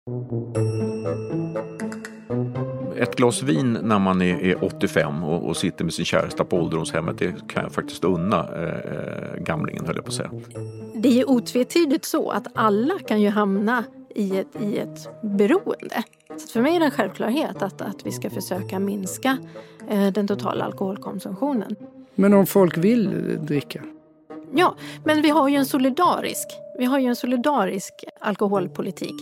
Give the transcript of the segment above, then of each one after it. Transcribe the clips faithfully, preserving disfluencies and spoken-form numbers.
Ett glas vin när man är, är åttiofem och, och sitter med sin käresta på ålderdomshemmet, det kan jag faktiskt unna eh, gamlingen, höll jag på att säga. Det är ju otvetydigt så att alla kan ju hamna i ett, i ett beroende. Så för mig är det en självklarhet att, att vi ska försöka minska eh, den totala alkoholkonsumtionen. Men om folk vill dricka? Ja, men vi har ju en solidarisk, vi har ju en solidarisk alkoholpolitik.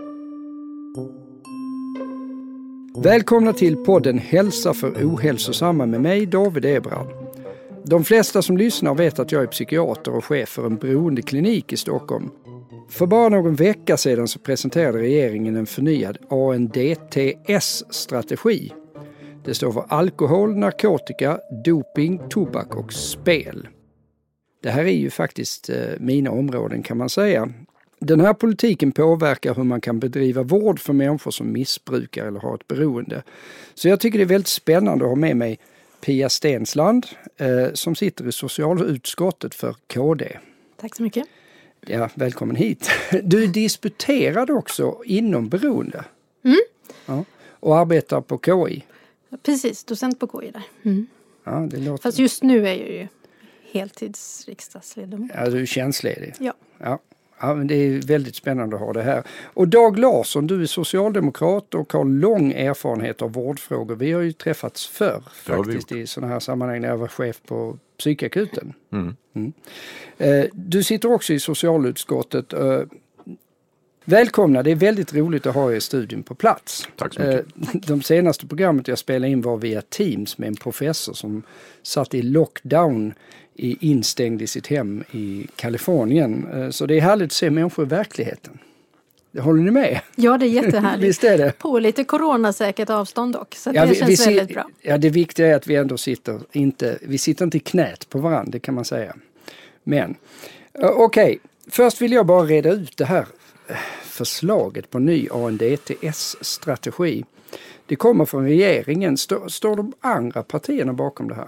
Välkomna till podden Hälsa för ohälsosamma med mig, David Ebrard. De flesta som lyssnar vet att jag är psykiater och chef för en beroendeklinik i Stockholm. För bara någon vecka sedan så presenterade regeringen en förnyad A N D T S-strategi. Det står för alkohol, narkotika, doping, tobak och spel. Det här är ju faktiskt eh, mina områden, kan man säga. Den här politiken påverkar hur man kan bedriva vård för människor som missbrukar eller har ett beroende. Så jag tycker det är väldigt spännande att ha med mig Pia Stensland eh, som sitter i socialutskottet för K D. Tack så mycket. Ja, välkommen hit. Du är disputerad också inom beroende. Mm. Ja, och arbetar på K I. Precis, docent på K I där. Mm. Ja, det låter... Fast just nu är jag ju heltidsriksdagsledamot. Ja, du är tjänstledig. Ja. Ja. Ja, men det är väldigt spännande att ha det här. Och Dag Larsson, du är socialdemokrat och har lång erfarenhet av vårdfrågor. Vi har ju träffats förr faktiskt i sådana här sammanhang när jag var chef på psykakuten. Mm. Mm. Eh, du sitter också i socialutskottet. Eh, välkomna, det är väldigt roligt att ha er i studion på plats. Tack så mycket. Eh, de senaste programmet jag spelade in var via Teams med en professor som satt i lockdown i instängd i sitt hem i Kalifornien. Så det är härligt att se människor i verkligheten. Håller ni med? Ja, det är jättehärligt. Visst är det? På lite coronasäkert avstånd dock. Så ja, det vi, känns vi ser, väldigt bra. Ja, det viktiga är att vi ändå sitter inte, vi sitter inte i knät på varandra, det kan man säga. Men, okej. Okay. Först vill jag bara reda ut det här förslaget på ny A N D T S-strategi. Det kommer från regeringen. Står, står de andra partierna bakom det här?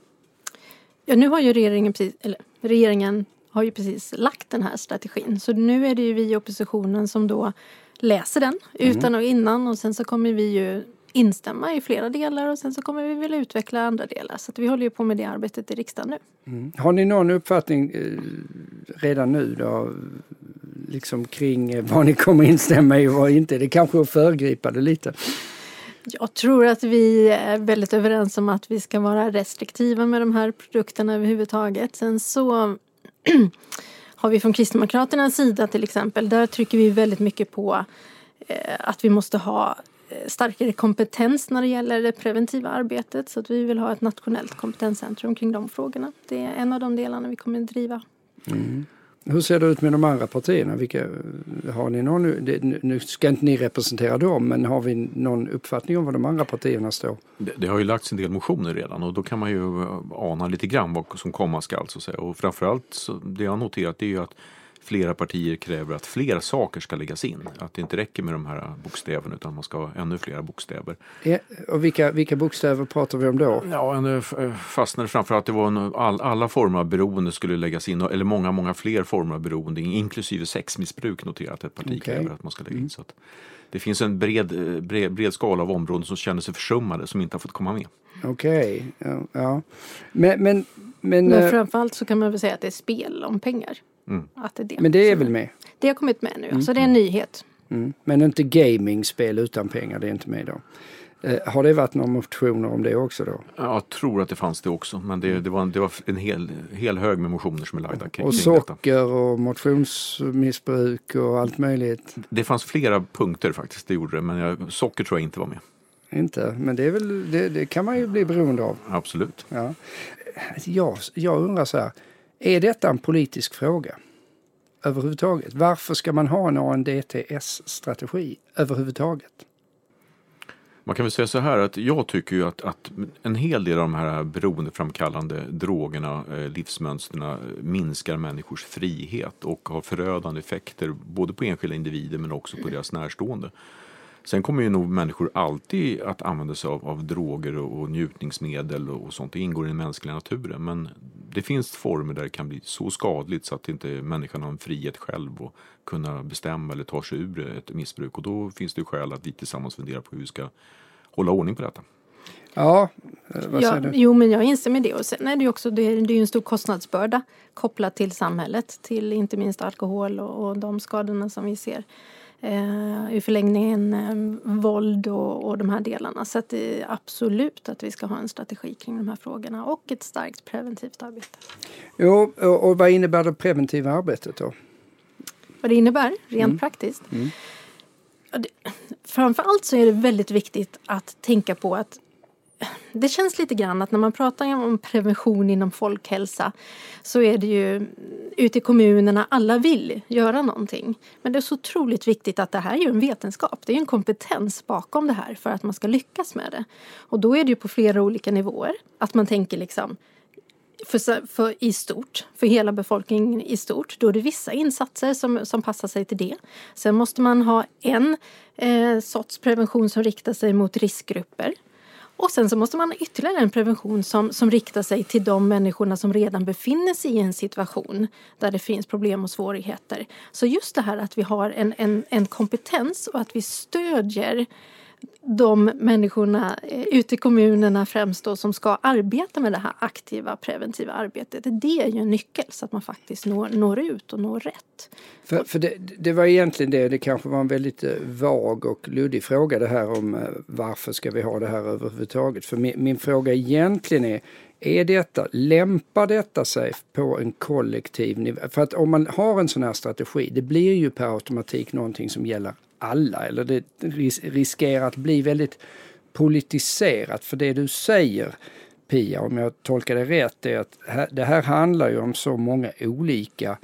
Ja, nu har ju regeringen precis, eller regeringen har ju precis lagt den här strategin. Så nu är det ju vi i oppositionen som då läser den utan och innan. Och sen så kommer vi ju instämma i flera delar och sen så kommer vi väl utveckla andra delar. Så att vi håller ju på med det arbetet i riksdagen nu. Mm. Har ni någon uppfattning eh, redan nu då? Liksom kring eh, vad ni kommer instämma i och vad inte? Det kanske föregripa det lite. Jag tror att vi är väldigt överens om att vi ska vara restriktiva med de här produkterna överhuvudtaget. Sen så har vi från Kristdemokraternas sida till exempel, där trycker vi väldigt mycket på eh, att vi måste ha starkare kompetens när det gäller det preventiva arbetet. Så att vi vill ha ett nationellt kompetenscentrum kring de frågorna. Det är en av de delarna vi kommer att driva. Mm. Hur ser det ut med de andra partierna? Vilka, har ni någon, nu ska inte ni representera dem, men har vi någon uppfattning om vad de andra partierna står? Det, det har ju lagts en del motioner redan och då kan man ju ana lite grann vad som komma skall. Så att säga. Och framförallt så, det jag har noterat är ju att flera partier kräver att fler saker ska läggas in. Att det inte räcker med de här bokstäverna utan man ska ha ännu fler bokstäver. Ja, och vilka, vilka bokstäver pratar vi om då? Ja, nu fastnade framförallt att det var en, all, alla former av beroende skulle läggas in. Eller många, många fler former av beroende, inklusive sexmissbruk noterat att ett parti okay. kräver att man ska lägga in. Mm. Så att det finns en bred, bred, bred skala av områden som känner sig försummade som inte har fått komma med. Okej, okay. ja, ja. Men, men, men, men framförallt så kan man väl säga att det är spel om pengar. Mm. Att det är det. Men det är väl med? Det har kommit med nu, mm. så det är en nyhet. Mm. Men inte gaming-spel utan pengar, det är inte med då. Eh, har det varit några motioner om det också då? Jag tror att det fanns det också, men det, det, var, det var en hel, hel hög med motioner som är lagda kring och socker detta. Och motionsmissbruk och allt möjligt? Det fanns flera punkter faktiskt, det gjorde det, men jag, socker tror jag inte var med. Inte, men det, är väl, det, det kan man ju bli beroende av. Absolut. Ja. Jag, jag undrar så här, är detta en politisk fråga överhuvudtaget? Varför ska man ha en A N D T S-strategi överhuvudtaget? Man kan väl säga så här att jag tycker ju att, att en hel del av de här beroendeframkallande drogerna, eh, livsmönsterna minskar människors frihet och har förödande effekter både på enskilda individer men också på deras närstående. Sen kommer ju nog människor alltid att använda sig av, av droger och, och njutningsmedel och, och sånt. Det ingår i den mänskliga naturen. Men det finns former där det kan bli så skadligt så att inte människan har en frihet själv och kunna bestämma eller ta sig ur ett missbruk. Och då finns det skäl att vi tillsammans funderar på hur vi ska hålla ordning på detta. Ja, vad säger ja, du? Jo, men jag inser med det. Och sen är det ju också det är, det är ju en stor kostnadsbörda kopplat till samhället, till inte minst alkohol och, och de skadorna som vi ser. Eh, I förlängningen eh, våld och, och de här delarna. Så att det är absolut att vi ska ha en strategi kring de här frågorna och ett starkt preventivt arbete. Jo, och, och vad innebär det preventiva arbetet då? Vad det innebär, rent Mm. praktiskt. Mm. Ja, det, framförallt så är det väldigt viktigt att tänka på att det känns lite grann att när man pratar om prevention inom folkhälsa så är det ju ute i kommunerna, alla vill göra någonting. Men det är så otroligt viktigt att det här är ju en vetenskap. Det är ju en kompetens bakom det här för att man ska lyckas med det. Och då är det ju på flera olika nivåer. Att man tänker liksom för, för i stort, för hela befolkningen i stort. Då är det vissa insatser som, som passar sig till det. Sen måste man ha en eh, sorts prevention som riktar sig mot riskgrupper. Och sen så måste man ha ytterligare en prevention som, som riktar sig till de människorna som redan befinner sig i en situation där det finns problem och svårigheter. Så just det här att vi har en, en, en kompetens och att vi stödjer de människorna ute i kommunerna främst då, som ska arbeta med det här aktiva preventiva arbetet. Det är ju en nyckel så att man faktiskt når, når ut och når rätt. För, för det, det var egentligen det, det kanske var en väldigt vag och luddig fråga det här om varför ska vi ha det här överhuvudtaget. För min, min fråga egentligen är, är detta, lämpar detta sig på en kollektiv nivå? För att om man har en sån här strategi, det blir ju per automatik någonting som gäller alla, eller det ris- riskerar att bli väldigt politiserat. För det du säger, Pia, om jag tolkar det rätt, är att här, det här handlar ju om så många olika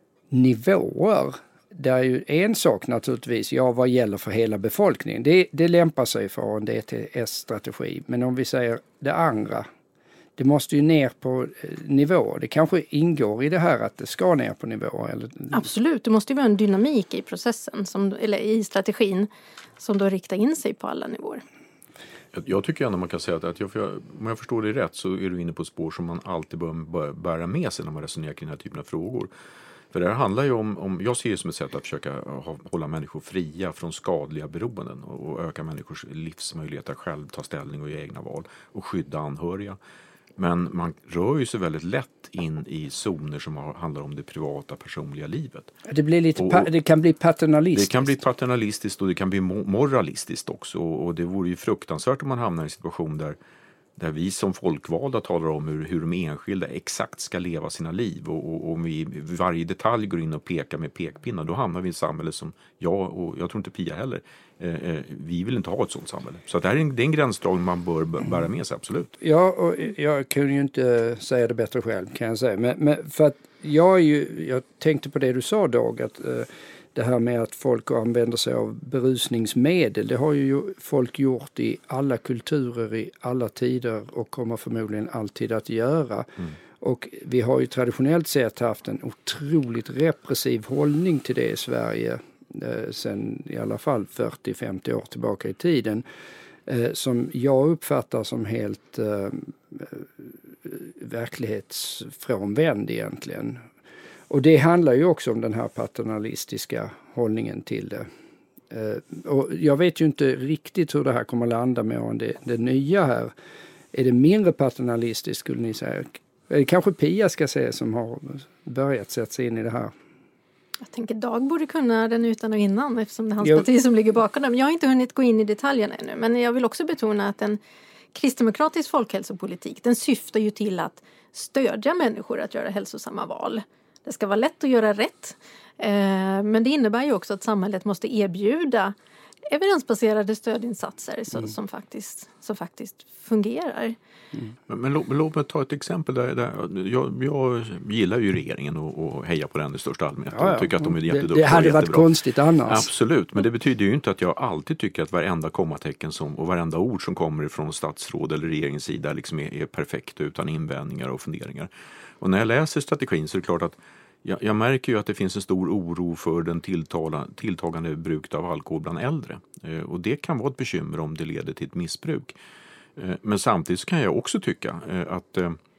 nivåer. Det är ju en sak naturligtvis, ja, vad gäller för hela befolkningen. Det, det lämpar sig för en D T S-strategi. Men om vi säger det andra, det måste ju ner på nivå. Det kanske ingår i det här att det ska ner på nivå. Eller? Absolut, det måste ju vara en dynamik i processen, som, eller i strategin, som då riktar in sig på alla nivåer. Jag, jag tycker ändå man kan säga att, att jag, för jag, om jag förstår det rätt så är du inne på ett spår som man alltid bör bära med sig när man resonerar kring den här typen av frågor. För det här handlar ju om, om jag ser det som ett sätt att försöka ha, hålla människor fria från skadliga beroenden och, och öka människors livsmöjligheter att själv ta ställning och göra egna val och skydda anhöriga. Men man rör ju sig väldigt lätt in i zoner som har, handlar om det privata personliga livet. Det, blir lite pa- det kan bli paternalistiskt. Det kan bli paternalistiskt och det kan bli moralistiskt också. Och det vore ju fruktansvärt om man hamnar i en situation där, där vi som folkvalda talar om hur, hur de enskilda exakt ska leva sina liv. Och, och, och om vi i varje detalj går in och pekar med pekpinnar, då hamnar vi i ett samhälle som jag och jag tror inte Pia heller, eh, eh, vi vill inte ha ett sådant samhälle. Så det här är en, det är en gränsdragning man bör bära med sig, absolut. Ja, och jag kunde ju inte säga det bättre själv, kan jag säga. Men, men för att jag, är ju, jag tänkte på det du sa, Dag, att eh, det här med att folk använder sig av berusningsmedel, det har ju folk gjort i alla kulturer, i alla tider och kommer förmodligen alltid att göra. Mm. Och vi har ju traditionellt sett haft en otroligt repressiv hållning till det i Sverige eh, sen i alla fall fyrtio till femtio år tillbaka i tiden. Eh, som jag uppfattar som helt eh, verklighetsfrånvänd egentligen. Och det handlar ju också om den här paternalistiska hållningen till det. Eh, och jag vet ju inte riktigt hur det här kommer att landa med det, det nya här. Är det mindre paternalistiskt, skulle ni säga? Det kanske Pia ska säga som har börjat sätta sig in i det här. Jag tänker Dag borde kunna den utan och innan, eftersom det är hans jo. parti som ligger bakom dem. Jag har inte hunnit gå in i detaljerna ännu, men jag vill också betona att en kristdemokratisk folkhälsopolitik, den syftar ju till att stödja människor att göra hälsosamma val. Det ska vara lätt att göra rätt, eh, men det innebär ju också att samhället måste erbjuda evidensbaserade stödinsatser så, mm. som, faktiskt, som faktiskt fungerar. Mm. Men, men, låt, men låt mig ta ett exempel. Där, där jag, jag gillar ju regeringen och, och hejar på den i största allmänhet. Ja, ja. Jag tycker att de är jätteduktiga. Det, det hade varit jättebra. Konstigt annars. Absolut, men det betyder ju inte att jag alltid tycker att varenda kommatecken som, och varenda ord som kommer från statsråd eller regeringens sida liksom är, är perfekt utan invändningar och funderingar. Och när jag läser strategin så är det klart att jag, jag märker ju att det finns en stor oro för den tilltala, tilltagande bruket av alkohol bland äldre. Eh, och det kan vara ett bekymmer om det leder till ett missbruk. Eh, men samtidigt så kan jag också tycka eh, att, eh,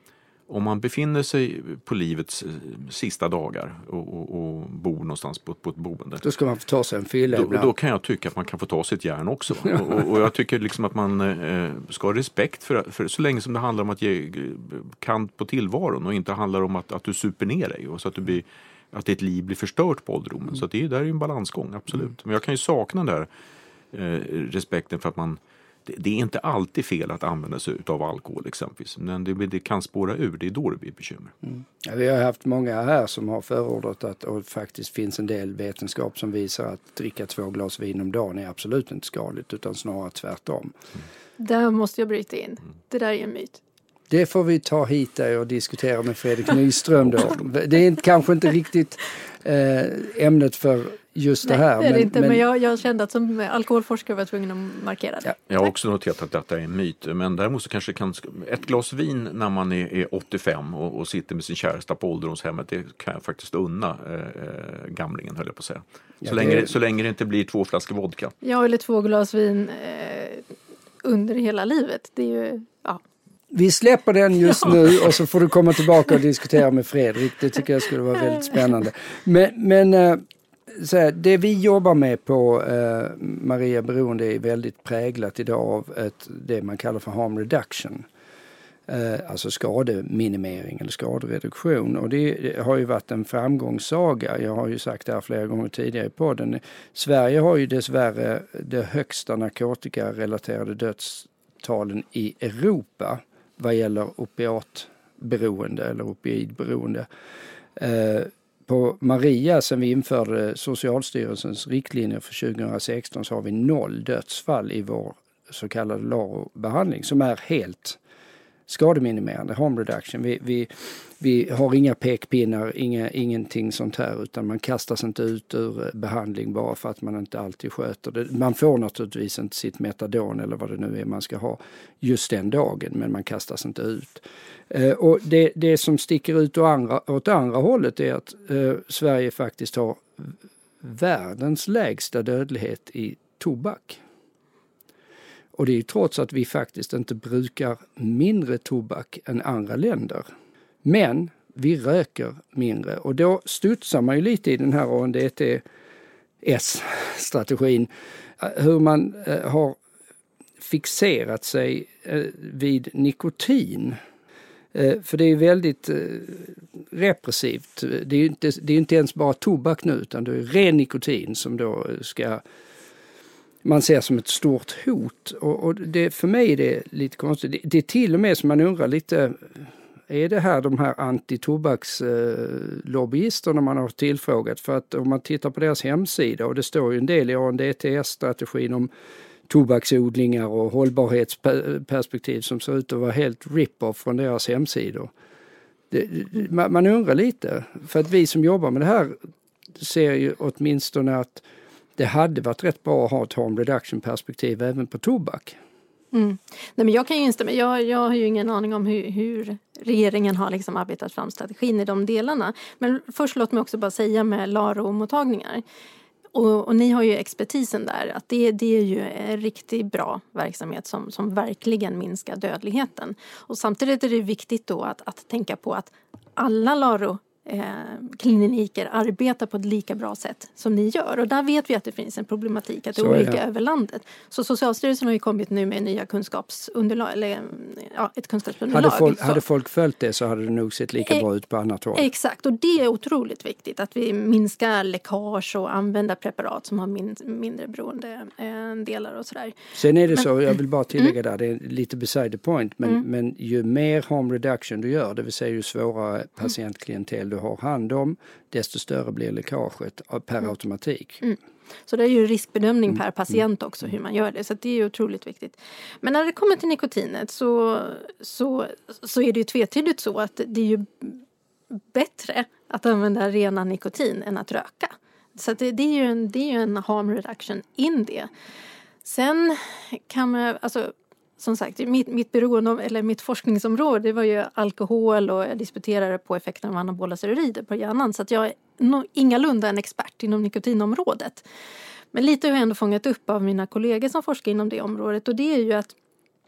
om man befinner sig på livets sista dagar och, och, och bor någonstans på, på ett boende. Då ska man få ta sig en fylla då, ibland. då kan jag tycka att man kan få ta sitt järn också. och, och jag tycker liksom att man eh, ska ha respekt för, för så länge som det handlar om att ge kant på tillvaron och inte handlar om att, att du super ner dig och så att du blir att ditt liv blir förstört på ålderdomen. Mm. Så att det är där är en balansgång, absolut. Mm. Men jag kan ju sakna den där eh, respekten för att man det, det är inte alltid fel att använda sig av alkohol exempelvis. Men det, det kan spåra ur, det är då det blir bekymmer. Mm. Ja, vi har haft många här som har förordat att och faktiskt finns en del vetenskap som visar att dricka två glas vin om dagen är absolut inte skadligt utan snarare tvärtom. Mm. Där måste jag bryta in. Det där är en myt. Det får vi ta hit där och diskutera med Fredrik Nyström då. Det är kanske inte riktigt eh, ämnet för just Nej, det här. det är det men, inte, men, men jag, jag kände att som alkoholforskare var jag tvungen att markera det. Ja, jag har också noterat att detta är en myt. Men däremot så kanske kan ett glas vin när man är, är åttiofem och, och sitter med sin käresta på ålderdomshemmet, det kan jag faktiskt unna eh, gamlingen, höll jag på att säga. Så, ja, länge, det... så länge det inte blir två flaskor vodka. Ja, eller två glas vin eh, under hela livet. Det är ju, ja. Vi släpper den just ja. nu och så får du komma tillbaka och diskutera med Fredrik. Det tycker jag skulle vara väldigt spännande. Men, men så här, det vi jobbar med på eh, Maria Beroende är väldigt präglat idag av ett, det man kallar för harm reduction. Eh, alltså skademinimering eller skadereduktion. Och det, det har ju varit en framgångssaga. Jag har ju sagt det här flera gånger tidigare i podden. Sverige har ju dessvärre det högsta narkotikarelaterade dödstalen i Europa vad gäller opiatberoende eller opioidberoende. Eh, på Maria, sen vi införde Socialstyrelsens riktlinjer för tjugohundrasexton, så har vi noll dödsfall i vår så kallade L A R O-behandling som är helt skademinimerande, harm reduction. Vi, vi, vi har inga pekpinnar, inga, ingenting sånt här, utan man kastas inte ut ur behandling bara för att man inte alltid sköter det. Man får naturligtvis inte sitt metadon eller vad det nu är man ska ha just den dagen, men man kastas inte ut. Eh, och det, det som sticker ut åt andra, åt andra hållet är att eh, Sverige faktiskt har världens lägsta dödlighet i tobak. Och det är ju trots att vi faktiskt inte brukar mindre tobak än andra länder. Men vi röker mindre. Och då studsar man ju lite i den här A N D T S-strategin. Hur man eh, har fixerat sig eh, vid nikotin. Eh, för det är väldigt eh, repressivt. Det är ju inte, det är inte ens bara tobak nu, utan det är ren nikotin som då ska... man ser som ett stort hot. Och, och det, för mig är det lite konstigt. Det, det är till och med som man undrar lite, är det här de här antitobakslobbyisterna man har tillfrågat? För att om man tittar på deras hemsida, och det står ju en del i A N D T S-strategin om tobaksodlingar och hållbarhetsperspektiv som ser ut att vara helt rip-off från deras hemsidor. Det, man, man undrar lite, för att vi som jobbar med det här ser ju åtminstone att det hade varit rätt bra att ha ett harm reduction-perspektiv även på tobak. Mm. Nej, men jag kan ju instämma. Jag, jag har ju ingen aning om hur, hur regeringen har liksom arbetat fram strategin i de delarna. Men först låt mig också bara säga med L A R O-mottagningar. Och, och ni har ju expertisen där. Att det, det är ju en riktigt bra verksamhet som, som verkligen minskar dödligheten. Och samtidigt är det viktigt då att, att tänka på att alla L A R O Eh, kliniker arbetar på ett lika bra sätt som ni gör. Och där vet vi att det finns en problematik att det är olika är över landet. Så Socialstyrelsen har ju kommit nu med nya kunskapsunderlag, eller ja, ett kunskapsunderlag. Hade folk, hade folk följt det så hade det nog sett lika eh, bra ut på annat håll. Exakt, och det är otroligt viktigt att vi minskar läckage och använder preparat som har min, mindre beroende eh, delar och sådär. Sen är det men, så, jag vill bara tillägga mm. där, det är lite beside the point, men, mm. men ju mer harm reduction du gör, det vill säga ju svårare patientklientel du har hand om, desto större blir läckaget per mm. automatik. Mm. Så det är ju riskbedömning mm. per patient också hur man gör det. Så det är ju otroligt viktigt. Men när det kommer till nikotinet så, så, så är det ju tvetydigt så att det är ju bättre att använda rena nikotin än att röka. Så det, det, är ju en, det är ju en harm reduction in det. Sen kan man, alltså som sagt, mitt, mitt beroende, eller mitt forskningsområde var ju alkohol, och jag disputerade på effekten av anabola steroider på hjärnan. Så att jag är nog ingalunda en expert inom nikotinområdet. Men lite har jag ändå fångat upp av mina kollegor som forskar inom det området. Och det är ju att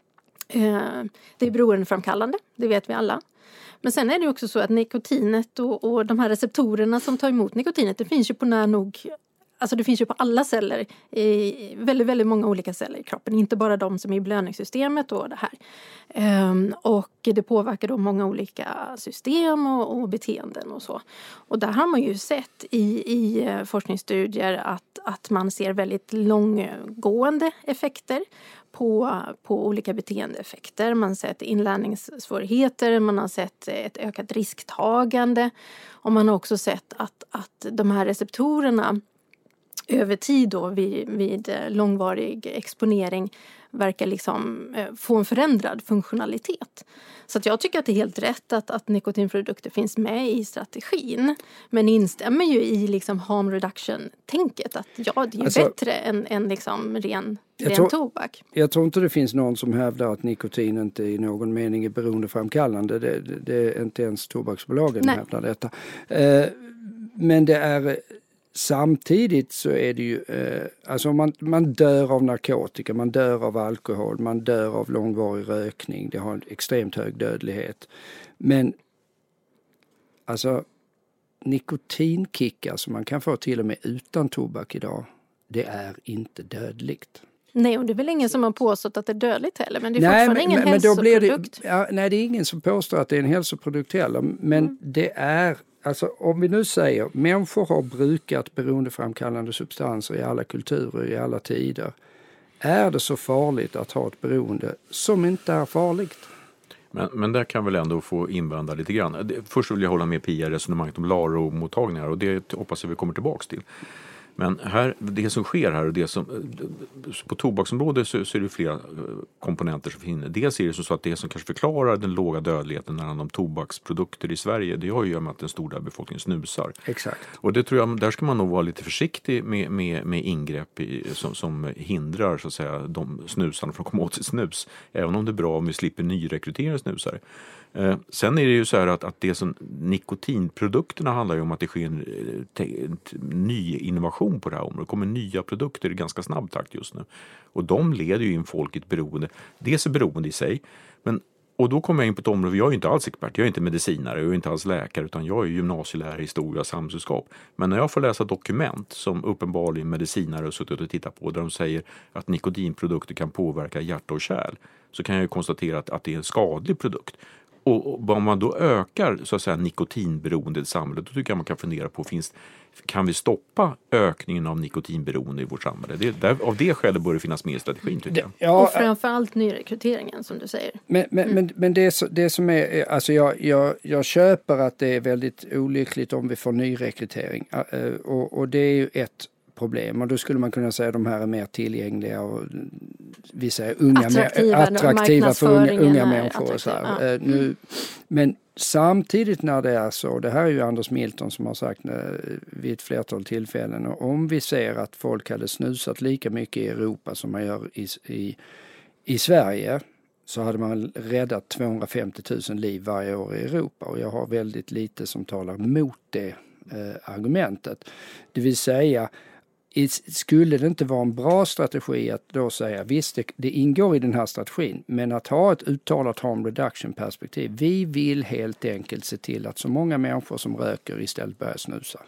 Eh, det är beroendeframkallande, det vet vi alla. Men sen är det också så att nikotinet och, och de här receptorerna som tar emot nikotinet, det finns ju på när nog, alltså det finns ju på alla celler, i väldigt, väldigt många olika celler i kroppen. Inte bara de som är i belöningssystemet och det här. Um, och det påverkar då många olika system och, och beteenden och så. Och där har man ju sett i, i forskningsstudier att, att man ser väldigt långgående effekter på, på olika beteendeeffekter. Man har sett inlärningssvårigheter, man har sett ett ökat risktagande. Och man har också sett att, att de här receptorerna över tid då vid, vid långvarig exponering verkar liksom eh, få en förändrad funktionalitet. Så att jag tycker att det är helt rätt att, att nikotinprodukter finns med i strategin. Men instämmer ju i liksom harm reduction-tänket. Att ja, det är alltså, bättre än, än liksom ren, ren tror, tobak. Jag tror inte det finns någon som hävdar att nikotin inte i någon mening är beroendeframkallande. Det, det, det är inte ens tobaksbolagen som hävdar detta. Eh, men det är... Samtidigt så är det ju, eh, alltså man, man dör av narkotika, man dör av alkohol, man dör av långvarig rökning, det har en extremt hög dödlighet. Men alltså nikotinkickar som man kan få till och med utan tobak idag, det är inte dödligt. Nej, och det är väl ingen som har påstått att det är dödligt heller, men det är nej, fortfarande men, ingen men hälsoprodukt. Det, ja, nej, det är ingen som påstår att det är en hälsoprodukt heller, men mm. det är... Alltså om vi nu säger människor har brukat beroendeframkallande substanser i alla kulturer, i alla tider. Är det så farligt att ha ett beroende som inte är farligt? Men, men där kan väl ändå få invända lite grann. Först vill jag hålla med Pia resonemanget om LARO-mottagningar och det hoppas jag vi kommer tillbaka till. Men här, det som sker här och det som på tobaksområdet så, så är det flera komponenter som finns. Dels är det så att det som kanske förklarar den låga dödligheten när det handlar om tobaksprodukter i Sverige, det har ju med att en stor del av befolkningen snusar. Exakt. Och det tror jag, där ska man nog vara lite försiktig med, med, med ingrepp i, som, som hindrar så att säga de snusarna från att komma åt sitt snus. Även om det är bra om vi slipper nyrekrytera snusare. Eh, sen är det ju så här att, att det som nikotinprodukterna handlar ju om att det sker en, te, en ny innovation på det här området. Det kommer nya produkter i ganska snabb takt just nu. Och de leder ju in folk i ett beroende. Dels är beroende i sig. Men, och då kommer jag in på ett område, jag är ju inte alls expert, jag är inte medicinare, jag är inte alls läkare utan jag är gymnasielärare i historia och samhällskunskap. Men när jag får läsa dokument som uppenbarligen medicinare har suttit och tittat på där de säger att nikotinprodukter kan påverka hjärta och kärl så kan jag ju konstatera att, att det är en skadlig produkt. Och om man då ökar så att säga nikotinberoende i samhället, då tycker jag man kan fundera på, finns, kan vi stoppa ökningen av nikotinberoende i vårt samhälle? Det, där, av det skälet bör det finnas med i strategin tycker jag. Ja, och framförallt nyrekryteringen som du säger. Men, men, mm. men, men det, det som är, alltså jag, jag, jag köper att det är väldigt olyckligt om vi får nyrekrytering. Och, och det är ju ett problem och då skulle man kunna säga att de här är mer tillgängliga och vi säger unga attraktiva, attraktiva för unga, unga människor. Och så ja. uh, nu, men samtidigt när det är så, det här är ju Anders Milton som har sagt uh, vid ett flertal tillfällen, och om vi ser att folk hade snusat lika mycket i Europa som man gör i, i, i Sverige så hade man räddat tvåhundrafemtio tusen liv varje år i Europa och jag har väldigt lite som talar mot det uh, argumentet. Det vill säga skulle det inte vara en bra strategi att då säga visst det, det ingår i den här strategin men att ha ett uttalat harm reduction perspektiv. Vi vill helt enkelt se till att så många människor som röker istället börjar snusa.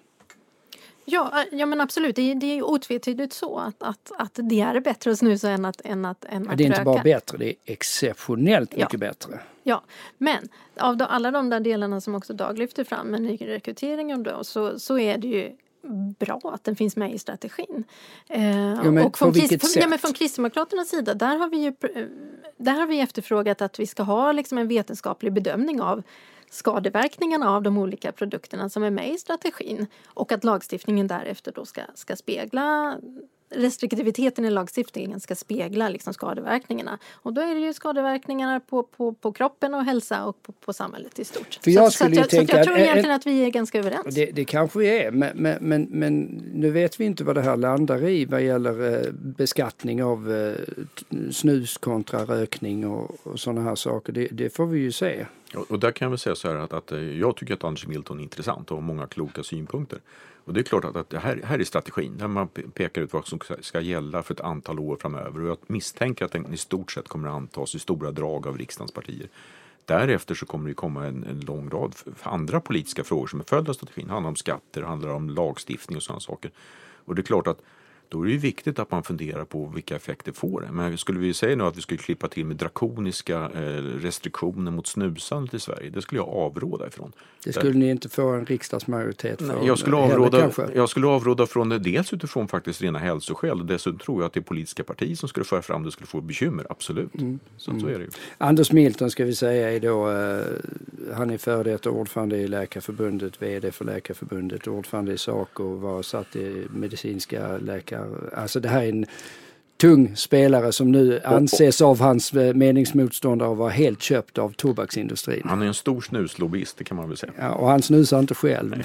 Ja, ja men absolut. Det är, det är otvetydigt så att, att, att det är bättre att snusa än att, än att, än att det är röka. Inte bara bättre, det är exceptionellt mycket ja. bättre. Ja, men av de, alla de där delarna som också Dag lyfter fram med nyrekryteringen då, så, så är det ju bra att den finns med i strategin. Eh, ja, och från, krist, ja, men från Kristdemokraternas sida, där har vi ju där har vi efterfrågat att vi ska ha liksom en vetenskaplig bedömning av skadeverkningarna av de olika produkterna som är med i strategin och att lagstiftningen därefter då ska, ska spegla restriktiviteten i lagstiftningen ska spegla liksom skadeverkningarna. Och då är det ju skadeverkningarna på, på, på kroppen och hälsa och på, på samhället i stort. För jag så, så, jag, tänka, så jag tror egentligen att vi är ganska överens. Det, det kanske vi är, men, men, men, men nu vet vi inte vad det här landar i vad gäller eh, beskattning av eh, snus kontra rökning och, och sådana här saker. Det, det får vi ju se. Och där kan jag väl säga så här att, att jag tycker att Anders Milton är intressant och har många kloka synpunkter. Och det är klart att, att det här, här är strategin där man pekar ut vad som ska gälla för ett antal år framöver. Och jag misstänker att den i stort sett kommer att antas i stora drag av riksdagens partier. Därefter så kommer det komma en, en lång rad andra politiska frågor som är följd av strategin. Det handlar om skatter, det handlar om lagstiftning och sådana saker. Och det är klart att då är det ju viktigt att man funderar på vilka effekter får det. Men skulle vi säga nu att vi skulle klippa till med drakoniska eh, restriktioner mot snusandet i Sverige, det skulle jag avråda ifrån. Det skulle Där, ni inte få en riksdagsmajoritet för? Nej, jag, skulle avråda, jag skulle avråda från det dels utifrån faktiskt rena hälsoskäl. Dessutom tror jag att det politiska parti som skulle föra fram det skulle få bekymmer, absolut. Mm. Så, mm. så är det ju. Anders Milton ska vi säga är då, eh, han är före detta ordförande i Läkarförbundet, vd för Läkarförbundet, ordförande i SACO och var satt i medicinska läkare. Alltså det här är en tung spelare som nu anses av hans meningsmotståndare vara helt köpt av tobaksindustrin. Han är en stor snuslobbyist, det kan man väl säga. Ja, och han snusar inte själv.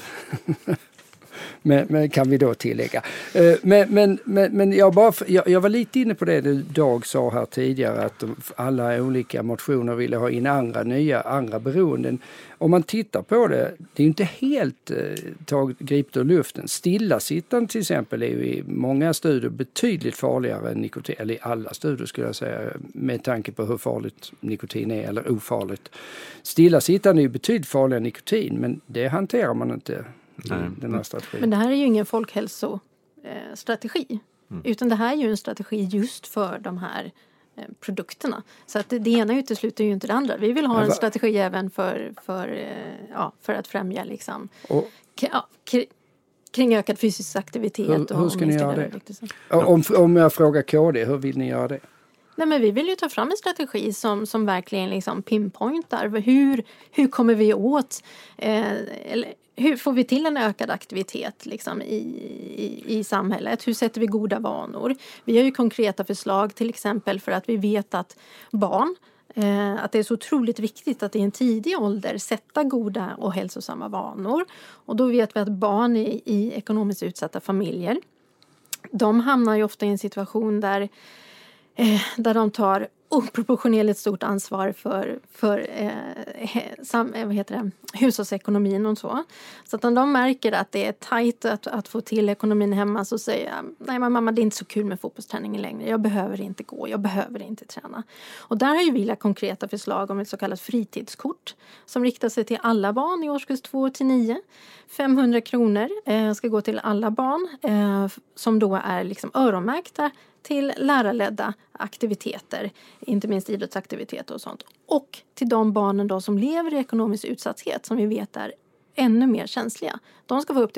men, men kan vi då tillägga. Men, men, men, men jag, bara, jag, jag var lite inne på det du Dag sa här tidigare, att de, alla olika motioner ville ha in andra nya, andra beroenden. Om man tittar på det, det är ju inte helt eh, tag, gripet ur luften. Stillasittande till exempel är ju i många studier betydligt farligare än nikotin, eller i alla studier skulle jag säga, med tanke på hur farligt nikotin är eller ofarligt. Stillasittande är ju betydligt farligare än nikotin, men det hanterar man inte i den här strategin. Men det här är ju ingen folkhälsostrategi, mm. utan det här är ju en strategi just för de här produkterna. Så att det, det ena utesluter ju inte det andra. Vi vill ha en strategi även för, för, ja, för att främja liksom, och, k- ja, k- kring ökad fysisk aktivitet. Hur, och hur ska ni göra det? Om, om jag frågar K D, hur vill ni göra det? Nej, men vi vill ju ta fram en strategi som, som verkligen liksom pinpointar hur, hur kommer vi åt eh, eller hur får vi till en ökad aktivitet liksom, i, i, i samhället? Hur sätter vi goda vanor? Vi har ju konkreta förslag till exempel för att vi vet att barn, eh, att det är så otroligt viktigt att i en tidig ålder sätta goda och hälsosamma vanor. Och då vet vi att barn i, i ekonomiskt utsatta familjer, de hamnar ju ofta i en situation där, eh, där de tar oproportionerligt stort ansvar för, för eh, sam, vad heter det, hushållsekonomin och så. Så att när de märker att det är tajt att, att få till ekonomin hemma, så säger jag, nej men mamma, det är inte så kul med fotbollsträning längre. Jag behöver inte gå, jag behöver inte träna. Och där har ju vi lagt konkreta förslag om ett så kallat fritidskort som riktar sig till alla barn i årskurs två till nio. femhundra kronor eh, ska gå till alla barn eh, som då är liksom öronmärkta till lärarledda aktiviteter, inte minst idrottsaktiviteter och sånt. Och till de barnen då som lever i ekonomisk utsatthet, som vi vet är ännu mer känsliga. De ska få upp till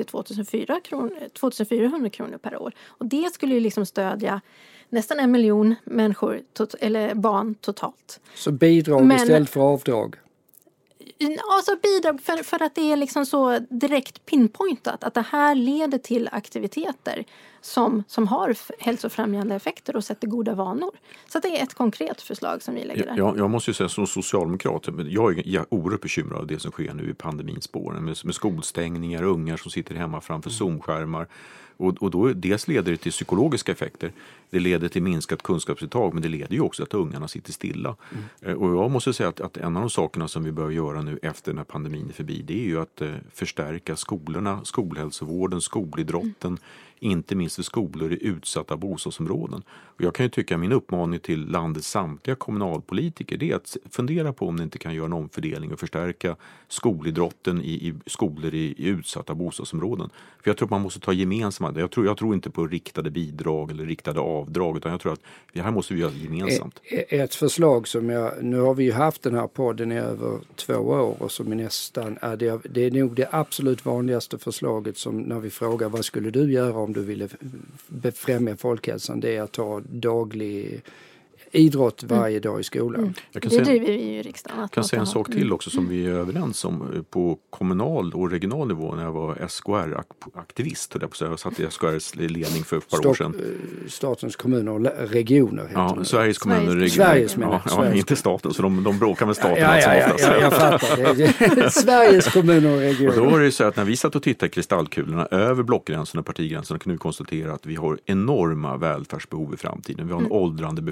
tvåtusenfyrahundra kronor per år. Och det skulle ju liksom stödja nästan en miljon människor, tot- eller barn totalt. Så bidrag Men, istället för avdrag? Alltså bidrag för, för att det är liksom så direkt pinpointat att det här leder till aktiviteter som, som har hälsofrämjande effekter och sätter goda vanor. Så det är ett konkret förslag som vi lägger där. Jag, jag måste ju säga som socialdemokrat, jag är oerhört bekymrad av det som sker nu i pandemispåren med, med skolstängningar, ungar som sitter hemma framför Zoom-skärmar. Och, och då dels leder det till psykologiska effekter. Det leder till minskat kunskapsuttag, men det leder ju också att ungarna sitter stilla. Mm. Och jag måste säga att, att en av de sakerna som vi bör göra nu efter när pandemin är förbi, det är ju att eh, förstärka skolorna, skolhälsovården, skolidrotten, mm. inte minst för skolor i utsatta bostadsområden. Och jag kan ju tycka att min uppmaning till landets samtliga kommunalpolitiker, det är att fundera på om det inte kan göra en omfördelning och förstärka skolidrotten i, i skolor i, i utsatta bostadsområden. För jag tror att man måste ta gemensamma, jag tror, jag tror inte på riktade bidrag eller riktade avdrag, utan jag tror att det här måste vi göra gemensamt. Ett förslag som jag, nu har vi ju haft den här podden i över två år och som är nästan, är det, det är nog det absolut vanligaste förslaget som när vi frågar vad skulle du göra om du ville befrämja folkhälsan, det är att ta daglig idrott varje dag i skolan. Mm. Jag kan det säga, driver vi i riksdagen. Jag kan säga en sak till också som vi är överens om på kommunal och regional nivå när jag var S K R-aktivist. Jag satt i S K R:s ledning för ett par Stopp, år sedan. Statens kommuner och regioner. Heter ja, det. Sveriges kommuner och regioner. Sveriges menar ja, ja, Sveriges. Inte statens, för de, de bråkar med staten. Ja, ja, ja, ja, jag fattar. Sveriges kommuner och regioner. Och då var det ju så att när vi satt och tittade i kristallkulorna över blockgränserna och partigränserna kunde vi konstatera att vi har enorma välfärdsbehov i framtiden. Vi har en mm. åldrande befolkning.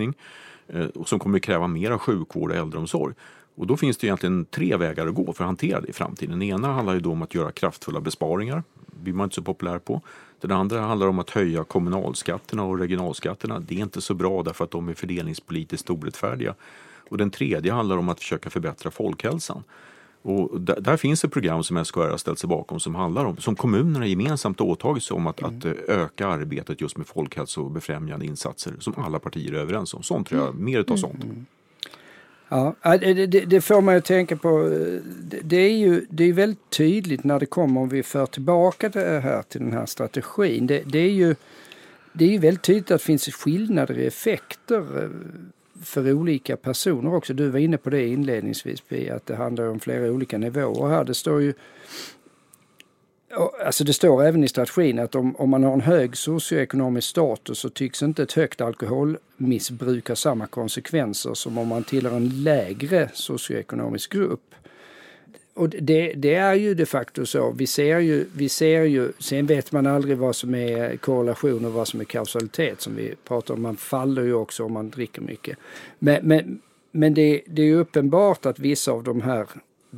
befolkning eh, och som kommer att kräva mer sjukvård och äldreomsorg. Och då finns det egentligen tre vägar att gå för att hantera det i framtiden. Den ena handlar ju då om att göra kraftfulla besparingar. Det blir man inte så populär på. Den andra handlar om att höja kommunalskatterna och regionalskatterna. Det är inte så bra därför att de är fördelningspolitiskt orättfärdiga. Och den tredje handlar om att försöka förbättra folkhälsan. Och där, där finns ett program som S K R har ställt sig bakom som handlar om, som kommunerna gemensamt åtagit sig om att, mm. att öka arbetet just med folkhälsobefrämjande insatser som alla partier är överens om. Sånt tror jag, mer utav sånt. Mm. Ja, det, det, det får man ju tänka på. Det är ju det är väldigt tydligt när det kommer, om vi för tillbaka det här till den här strategin. Det, det är ju det är ju väldigt tydligt att det finns skillnader i effekter för olika personer också. Du var inne på det inledningsvis, Pia, att det handlar om flera olika nivåer här. Det står ju Alltså det står även i strategin att om, om man har en hög socioekonomisk status så tycks inte ett högt alkoholmissbruk ha samma konsekvenser som om man tillhör en lägre socioekonomisk grupp. Och det, det är ju de facto så. Vi ser ju, vi ser ju, sen vet man aldrig vad som är korrelation och vad som är kausalitet som vi pratar om. Man faller ju också om man dricker mycket. Men, men, men det, det är ju uppenbart att vissa av de här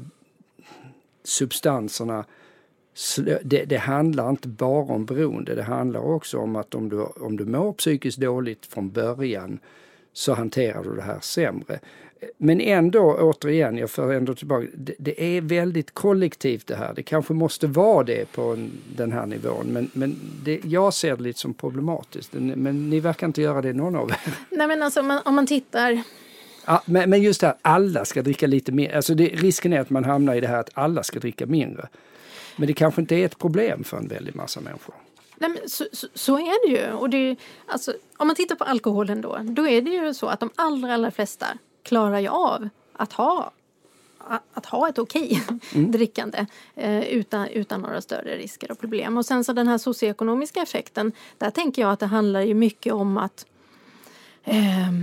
substanserna, Det, det handlar inte bara om beroende, det handlar också om att om du, om du mår psykiskt dåligt från början så hanterar du det här sämre. Men ändå, återigen, jag får ändå tillbaka, det, det är väldigt kollektivt det här. Det kanske måste vara det på en, den här nivån, men, men det, jag ser det lite som problematiskt. Men ni verkar inte göra det någon av er. Nej, men alltså om man, om man tittar... Ja, men, men just det här, alla ska dricka lite mer. Alltså det, risken är att man hamnar i det här att alla ska dricka mindre. Men det kanske inte är ett problem för en väldigt massa människor. Nej, men så, så, så är det ju. Och det är, alltså, om man tittar på alkoholen då, då är det ju så att de allra, allra flesta klarar ju av att ha, att ha ett okej mm. drickande eh, utan, utan några större risker och problem. Och sen så den här socioekonomiska effekten, där tänker jag att det handlar ju mycket om att eh,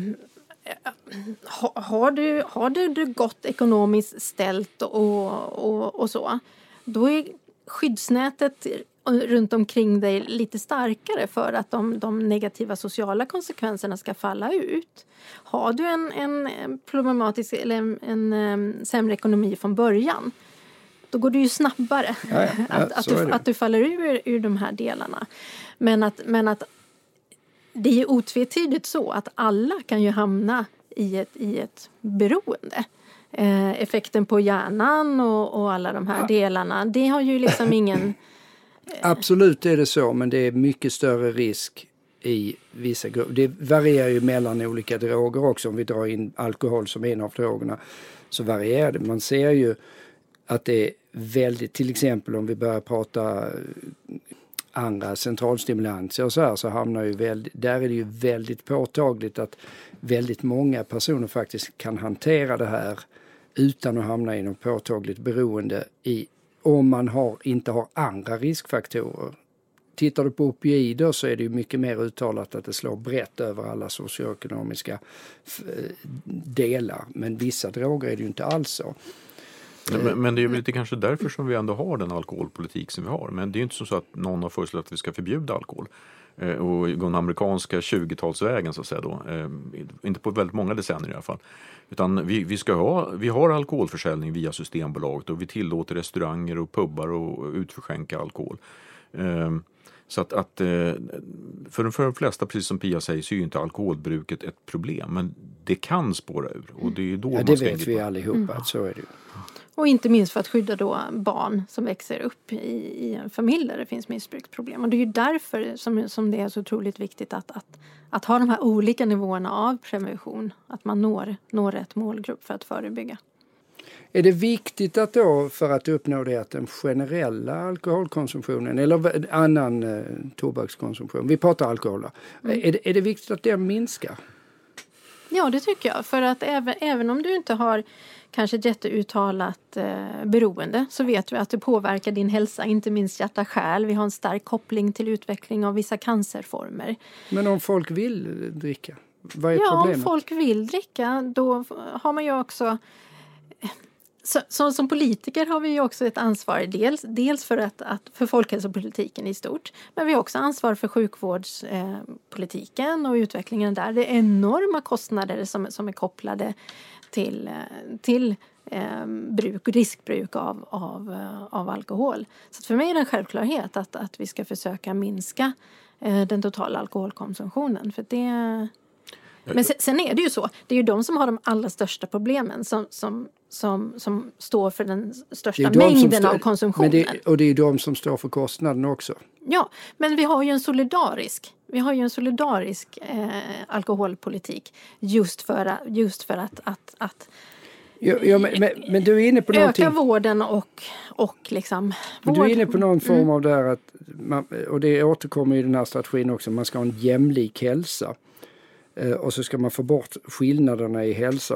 ha, har, du, har du, du gott ekonomiskt ställt och, och, och så, då är skyddsnätet runt omkring dig lite starkare för att de, de negativa sociala konsekvenserna ska falla ut. Har du en, en problematisk eller en, en, en sämre ekonomi från början, då går det ju snabbare ja, ja, att, att, du, att du faller ur, ur de här delarna. Men att, men att det är otvetydigt så att alla kan ju hamna i ett, i ett beroende. Eh, effekten på hjärnan och, och alla de här ja. delarna, det har ju liksom ingen... Eh... Absolut är det så, men det är mycket större risk i vissa grupper. Det varierar ju mellan olika droger också. Om vi drar in alkohol som en av drogerna så varierar det. Man ser ju att det är väldigt, till exempel om vi börjar prata andra centralstimulanser och så här, så hamnar ju väldigt, där är det ju väldigt påtagligt att väldigt många personer faktiskt kan hantera det här utan att hamna i något påtagligt beroende i, om man har, inte har andra riskfaktorer. Tittar du på opioider så är det ju mycket mer uttalat att det slår brett över alla socioekonomiska delar. Men vissa droger är det ju inte alls så. Men, men det är ju lite kanske därför som vi ändå har den alkoholpolitik som vi har. Men det är ju inte så att någon har föreslagit att vi ska förbjuda alkohol. Eh, och gå den amerikanska tjugotalsvägen så att säga då. Eh, inte på väldigt många decennier i alla fall. Utan vi, vi, ska ha, vi har alkoholförsäljning via Systembolaget och vi tillåter restauranger och pubbar och utförskänka alkohol. Eh, så att, att för, för de flesta, precis som Pia säger, så är ju inte alkoholbruket ett problem. Men det kan spåra ur. Och det är då ja, man det ska vet vi allihopa att så är det ju. Och inte minst för att skydda då barn som växer upp i, i en familj där det finns missbruksproblem. Och det är ju därför som, som det är så otroligt viktigt att, att, att ha de här olika nivåerna av prevention. Att man når, når rätt målgrupp för att förebygga. Är det viktigt att då, för att uppnå det, att den generella alkoholkonsumtionen eller annan eh, tobakskonsumtion, vi pratar alkohol, mm. är, det, är det viktigt att den minskar? Ja, det tycker jag. För att även, även om du inte har kanske ett jätteuttalat eh, beroende, så vet vi att det påverkar din hälsa, inte minst hjärta själ. Vi har en stark koppling till utveckling av vissa cancerformer. Men om folk vill dricka, vad är ja, problemet? Ja, om folk vill dricka, då har man ju också så, så, som politiker har vi ju också ett ansvar dels, dels för, att, att, för folkhälsopolitiken i stort, men vi har också ansvar för sjukvårdspolitiken eh, och utvecklingen där. Det är enorma kostnader som, som är kopplade till, till eh, bruk och riskbruk av, av, av alkohol. Så för mig är det en självklarhet att, att vi ska försöka minska eh, den totala alkoholkonsumtionen. För det... Men sen, sen är det ju så, det är ju de som har de allra största problemen som, som, som, som står för den största mängden stå, av konsumtionen. Men det, och det är de som står för kostnaden också. Ja, men vi har ju en solidarisk, vi har ju en solidarisk eh, alkoholpolitik just för, just för att, att, att ja, ja, men, men, men du är inne på någonting. Öka vården och, och liksom... Vård. Du är inne på någon form mm. av det här att, man, och det återkommer i den här strategin också, man ska ha en jämlik hälsa. Och så ska man få bort skillnaderna i hälsa.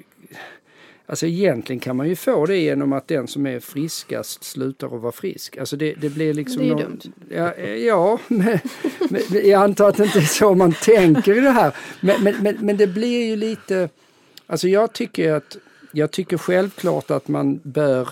Alltså egentligen kan man ju få det genom att den som är friskast slutar att vara frisk. Alltså det, det blir liksom... Det är ju någon, dumt. Ja, ja men, men, jag antar att det inte är så man tänker i det här. Men, men, men, men det blir ju lite... Alltså jag tycker att jag tycker självklart att man bör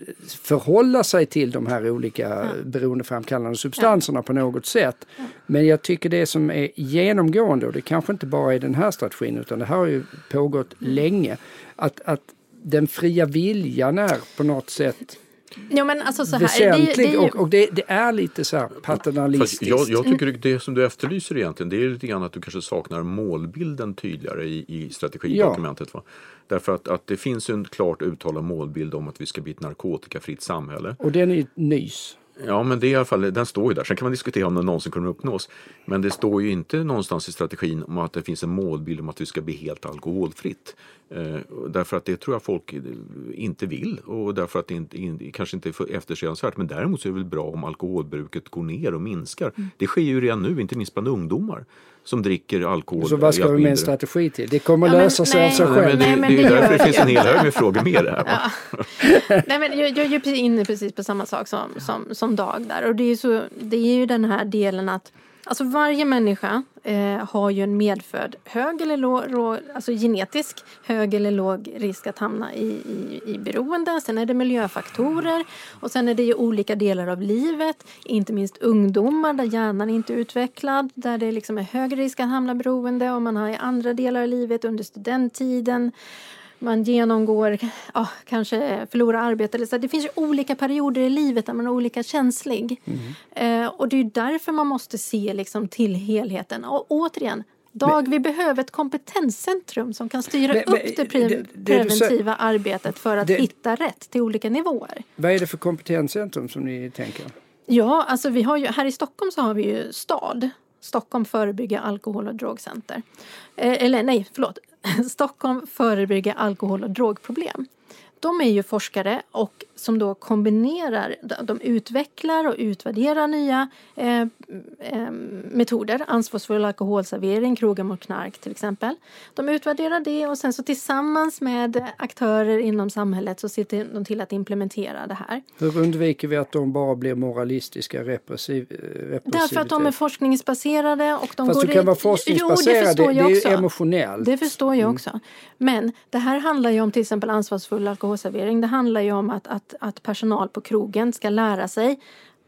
förhålla sig till de här olika ja. beroendeframkallande substanserna ja. på något sätt. Ja. Men jag tycker det som är genomgående, och det kanske inte bara är den här strategin utan det här har ju pågått mm. länge, att, att den fria viljan är på något sätt ja, men alltså så här, väsentlig det, det är ju... och, och det, det är lite så här paternalistiskt. Jag, jag tycker det som du efterlyser egentligen, det är lite grann att du kanske saknar målbilden tydligare i, i strategidokumentet. Ja. Va? Därför att, att det finns en klart uttalad målbild om att vi ska bli ett narkotikafritt samhälle. Och den är nys. Ja, men det är i alla fall, den står ju där. Sen kan man diskutera om den någonsin kommer uppnås. Men det står ju inte någonstans i strategin om att det finns en målbild om att vi ska bli helt alkoholfritt. Eh, därför att det tror jag folk inte vill. Och därför att det inte, in, kanske inte är eftersträvansvärt. Men däremot så är det väl bra om alkoholbruket går ner och minskar. Mm. Det sker ju redan nu, inte minst bland ungdomar som dricker alkohol. Så vad ska vi med en strategi till? Det kommer att ja, lösa sig av sig själv. Nej, men det, nej, men det, det är därför det finns en hel hög med frågor med det här. Ja. Nej, men jag, jag är inne precis på samma sak som, som, som Dag där. Och det är, så, det är ju den här delen att alltså varje människa eh, har ju en medfödd hög eller låg, alltså genetisk hög eller låg risk att hamna i, i, i beroende. Sen är det miljöfaktorer och sen är det ju olika delar av livet, inte minst ungdomar där hjärnan inte är utvecklad, där det liksom är högre risk att hamna beroende om man har i andra delar av livet under studenttiden. Man genomgår, ja, kanske förlorar arbete. Eller så. Det finns ju olika perioder i livet där man är olika känslig. Mm. Eh, och det är därför man måste se liksom, till helheten. Och återigen, Dag, men, vi behöver ett kompetenscentrum som kan styra men, upp men, det, pre- det, det preventiva så, arbetet för att det, hitta rätt till olika nivåer. Vad är det för kompetenscentrum som ni tänker? Ja, alltså vi har ju, här i Stockholm så har vi ju stad. Stockholm förebygga alkohol- och drogcenter. Eh, eller nej, förlåt. Stockholm förebygga alkohol- och drogproblem. De är ju forskare och som då kombinerar, de utvecklar och utvärderar nya eh, eh, metoder. Ansvarsfull alkoholservering, krogar mot knark till exempel. De utvärderar det och sen så tillsammans med aktörer inom samhället så ser de till att implementera det här. Hur undviker vi att de bara blir moralistiska repressiv, repressivitet? Därför att de är forskningsbaserade och de Fast går... du kan vara forskningsbaserad, jo, det, det, det är emotionellt. Det förstår jag också. Mm. Men det här handlar ju om till exempel ansvarsfull alkoholservering. Det handlar ju om att, att, att personal på krogen ska lära sig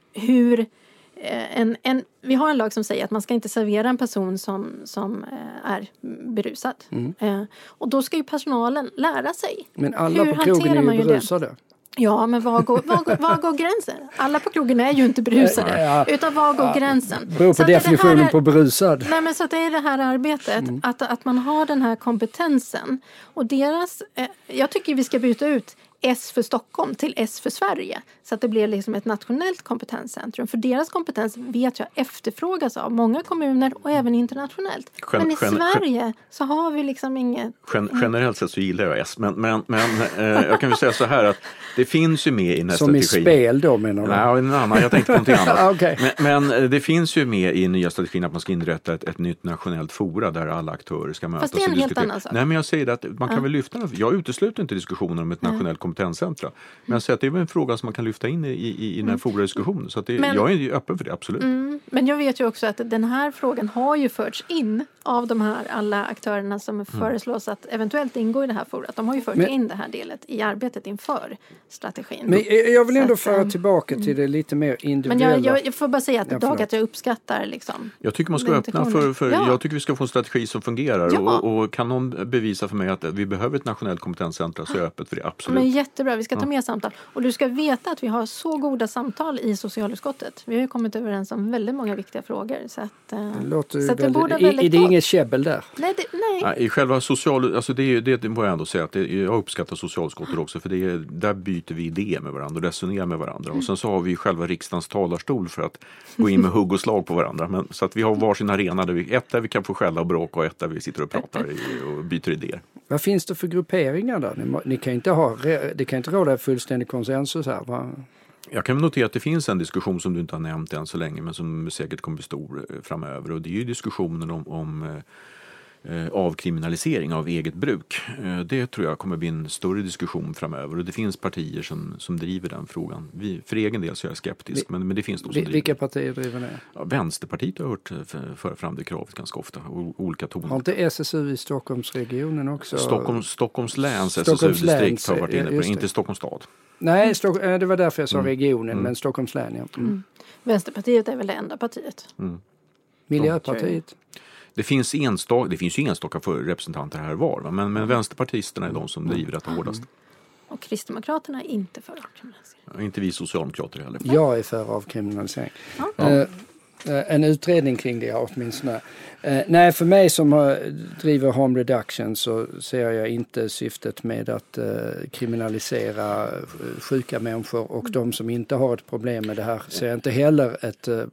hur en, en... Vi har en lag som säger att man ska inte servera en person som, som är berusad. Mm. Eh, och då ska ju personalen lära sig. Men alla hur på krogen är ju berusade. Det? Ja, men var går, var, går, var går gränsen? Alla på krogen är ju inte berusade. Ja, ja. Utan var går ja. gränsen? Beror på så definitionen är, på berusad. Nej, men så att det är det här arbetet. Mm. Att, att man har den här kompetensen. Och deras... Eh, jag tycker vi ska byta ut S för Stockholm till S för Sverige. Så att det blir liksom ett nationellt kompetenscentrum. För deras kompetens vet jag efterfrågas av många kommuner och även internationellt. Gen- men i gen- Sverige gen- så har vi liksom inget... Gen- generellt sett så gillar jag S. Men, men, men eh, jag kan väl säga så här att det finns ju med i nästa strategi. Som i spel då menar du? Nej, en annan. Jag tänkte på någonting annat. Okay. men, men det finns ju med i nya strategin att man ska inrätta ett, ett nytt nationellt fora där alla aktörer ska mötas. Fast det är en helt annan sak. Nej, men jag säger att man kan ja. väl lyfta... Jag utesluter inte diskussioner om ett nationellt ja. kompetenscentra. Men jag säger att det är en fråga som man kan lyfta in i, i, i den här fora-diskussionen. Så att det, men, jag är ju öppen för det, absolut. Mm, men jag vet ju också att den här frågan har ju förts in av de här alla aktörerna som mm. föreslås att eventuellt ingå i det här forumet. De har ju fört men, in det här delet i arbetet inför strategin. Men jag vill ändå föra tillbaka till det lite mer individuella. Men jag, jag, jag får bara säga att ja, idag att jag uppskattar liksom. Jag tycker man ska öppna för, för ja. jag tycker vi ska få en strategi som fungerar ja. och, och kan någon bevisa för mig att vi behöver ett nationellt kompetenscenter så är jag öppet för det, absolut. Men jättebra, vi ska ta med samtal. Och du ska veta att vi har så goda samtal i socialutskottet. Vi har ju kommit överens om väldigt många viktiga frågor. Så att, det låter så att det borde väldigt är det inget käbbel där? Nej, det, nej. nej. I själva social, alltså det, det var jag ändå säga att det, jag uppskattar socialutskottet också för det, där byter vi idéer med varandra och resonerar med varandra. Mm. Och sen så har vi själva riksdagens talarstol för att gå in med hugg och slag på varandra. Men, så att vi har varsin arena där vi, ett där vi kan få skälla och bråka och ett där vi sitter och pratar och byter idéer. Vad finns det för grupperingar där? Ni, ni kan inte ha, det kan inte råda fullständig konsensus här, va? Jag kan notera att det finns en diskussion som du inte har nämnt än så länge men som säkert kommer bli stor framöver och det är ju diskussionen om, om eh, avkriminalisering av eget bruk. Eh, det tror jag kommer bli en större diskussion framöver och det finns partier som, som driver den frågan. Vi, för egen del så är jag skeptisk men, men det finns de som driver. Vilka partier driver det? Ja, Vänsterpartiet har hört föra fram det kravet ganska ofta och olika toner. Har inte S S U i Stockholmsregionen också? Stockholm, Stockholms läns S S U-distrikt har varit inne på det, inte Stockholms stad. Nej, Stock- det var därför jag sa regionen, mm. men Stockholms län, ja. Mm. Mm. Vänsterpartiet är väl det enda partiet. Mm. Miljöpartiet. Det finns, enstaka, det finns ju enstaka för representanter här var, va? Men, men vänsterpartisterna är de som driver detta hårdast. Mm. Och Kristdemokraterna är inte för avkriminalisering. Ja, inte vi socialdemokrater heller. Jag är för avkriminalisering. Ja. Uh, En utredning kring det åtminstone. Eh, nej, för mig som har, driver harm reduction så ser jag inte syftet med att eh, kriminalisera sjuka människor och de som inte har ett problem med det här ser jag inte heller ett eh,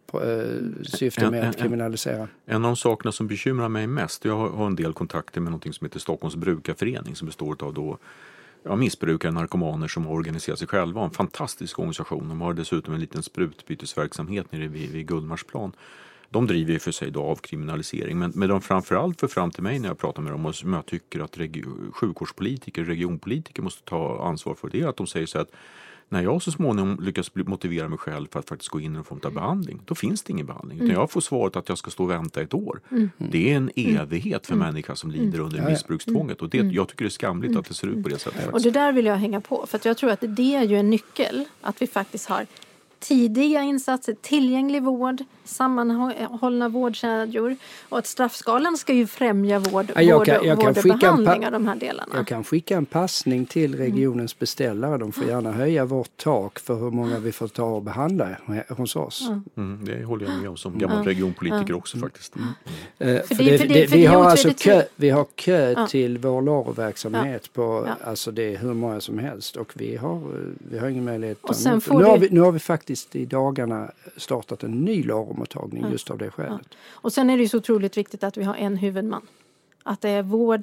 syfte med att kriminalisera. En av de sakerna som bekymrar mig mest, jag har en del kontakter med något som heter Stockholms brukarförening som består av då ja, missbrukare, narkomaner som har organiserat sig själva. En fantastisk organisation. De har dessutom en liten sprutbytesverksamhet nere vid, vid Gullmarsplan. De driver ju för sig då avkriminalisering. Men, men de framförallt för fram till mig när jag pratar med dem och som jag tycker att regi- sjukvårdspolitiker, regionpolitiker måste ta ansvar för det är att de säger så att när jag så småningom lyckas motivera mig själv för att faktiskt gå in i en form av behandling, då finns det ingen behandling. Utan mm. jag får svaret att jag ska stå och vänta ett år. Mm. Det är en evighet för mm. människor som lider under mm. missbrukstvånget. Och det, jag tycker det är skamligt mm. att det ser ut på det sättet. Och det där vill jag hänga på. För att jag tror att det är ju en nyckel. Att vi faktiskt har tidiga insatser, tillgänglig vård, sammanhållna vårdkedjor och att straffskalan ska ju främja vård, ja, jag kan, jag vård kan och behandling pa- av de här delarna. Jag kan skicka en passning till regionens beställare. De får gärna höja vårt tak för hur många vi får ta och behandla hos oss. Mm. Mm, det håller jag med om som gammal mm. regionpolitiker också faktiskt. Mm. Mm. För det, för det, för vi, har alltså kö, vi har kö ja. till vår LARO-verksamhet ja. på ja. Alltså det är hur många som helst och vi har, vi har ingen möjlighet. Och sen får nu, du... har vi, nu har vi faktiskt i dagarna startat en ny LARO-mottagning ja. just av det skälet. Ja. Och sen är det ju så otroligt viktigt att vi har en huvudman. Att det är vård,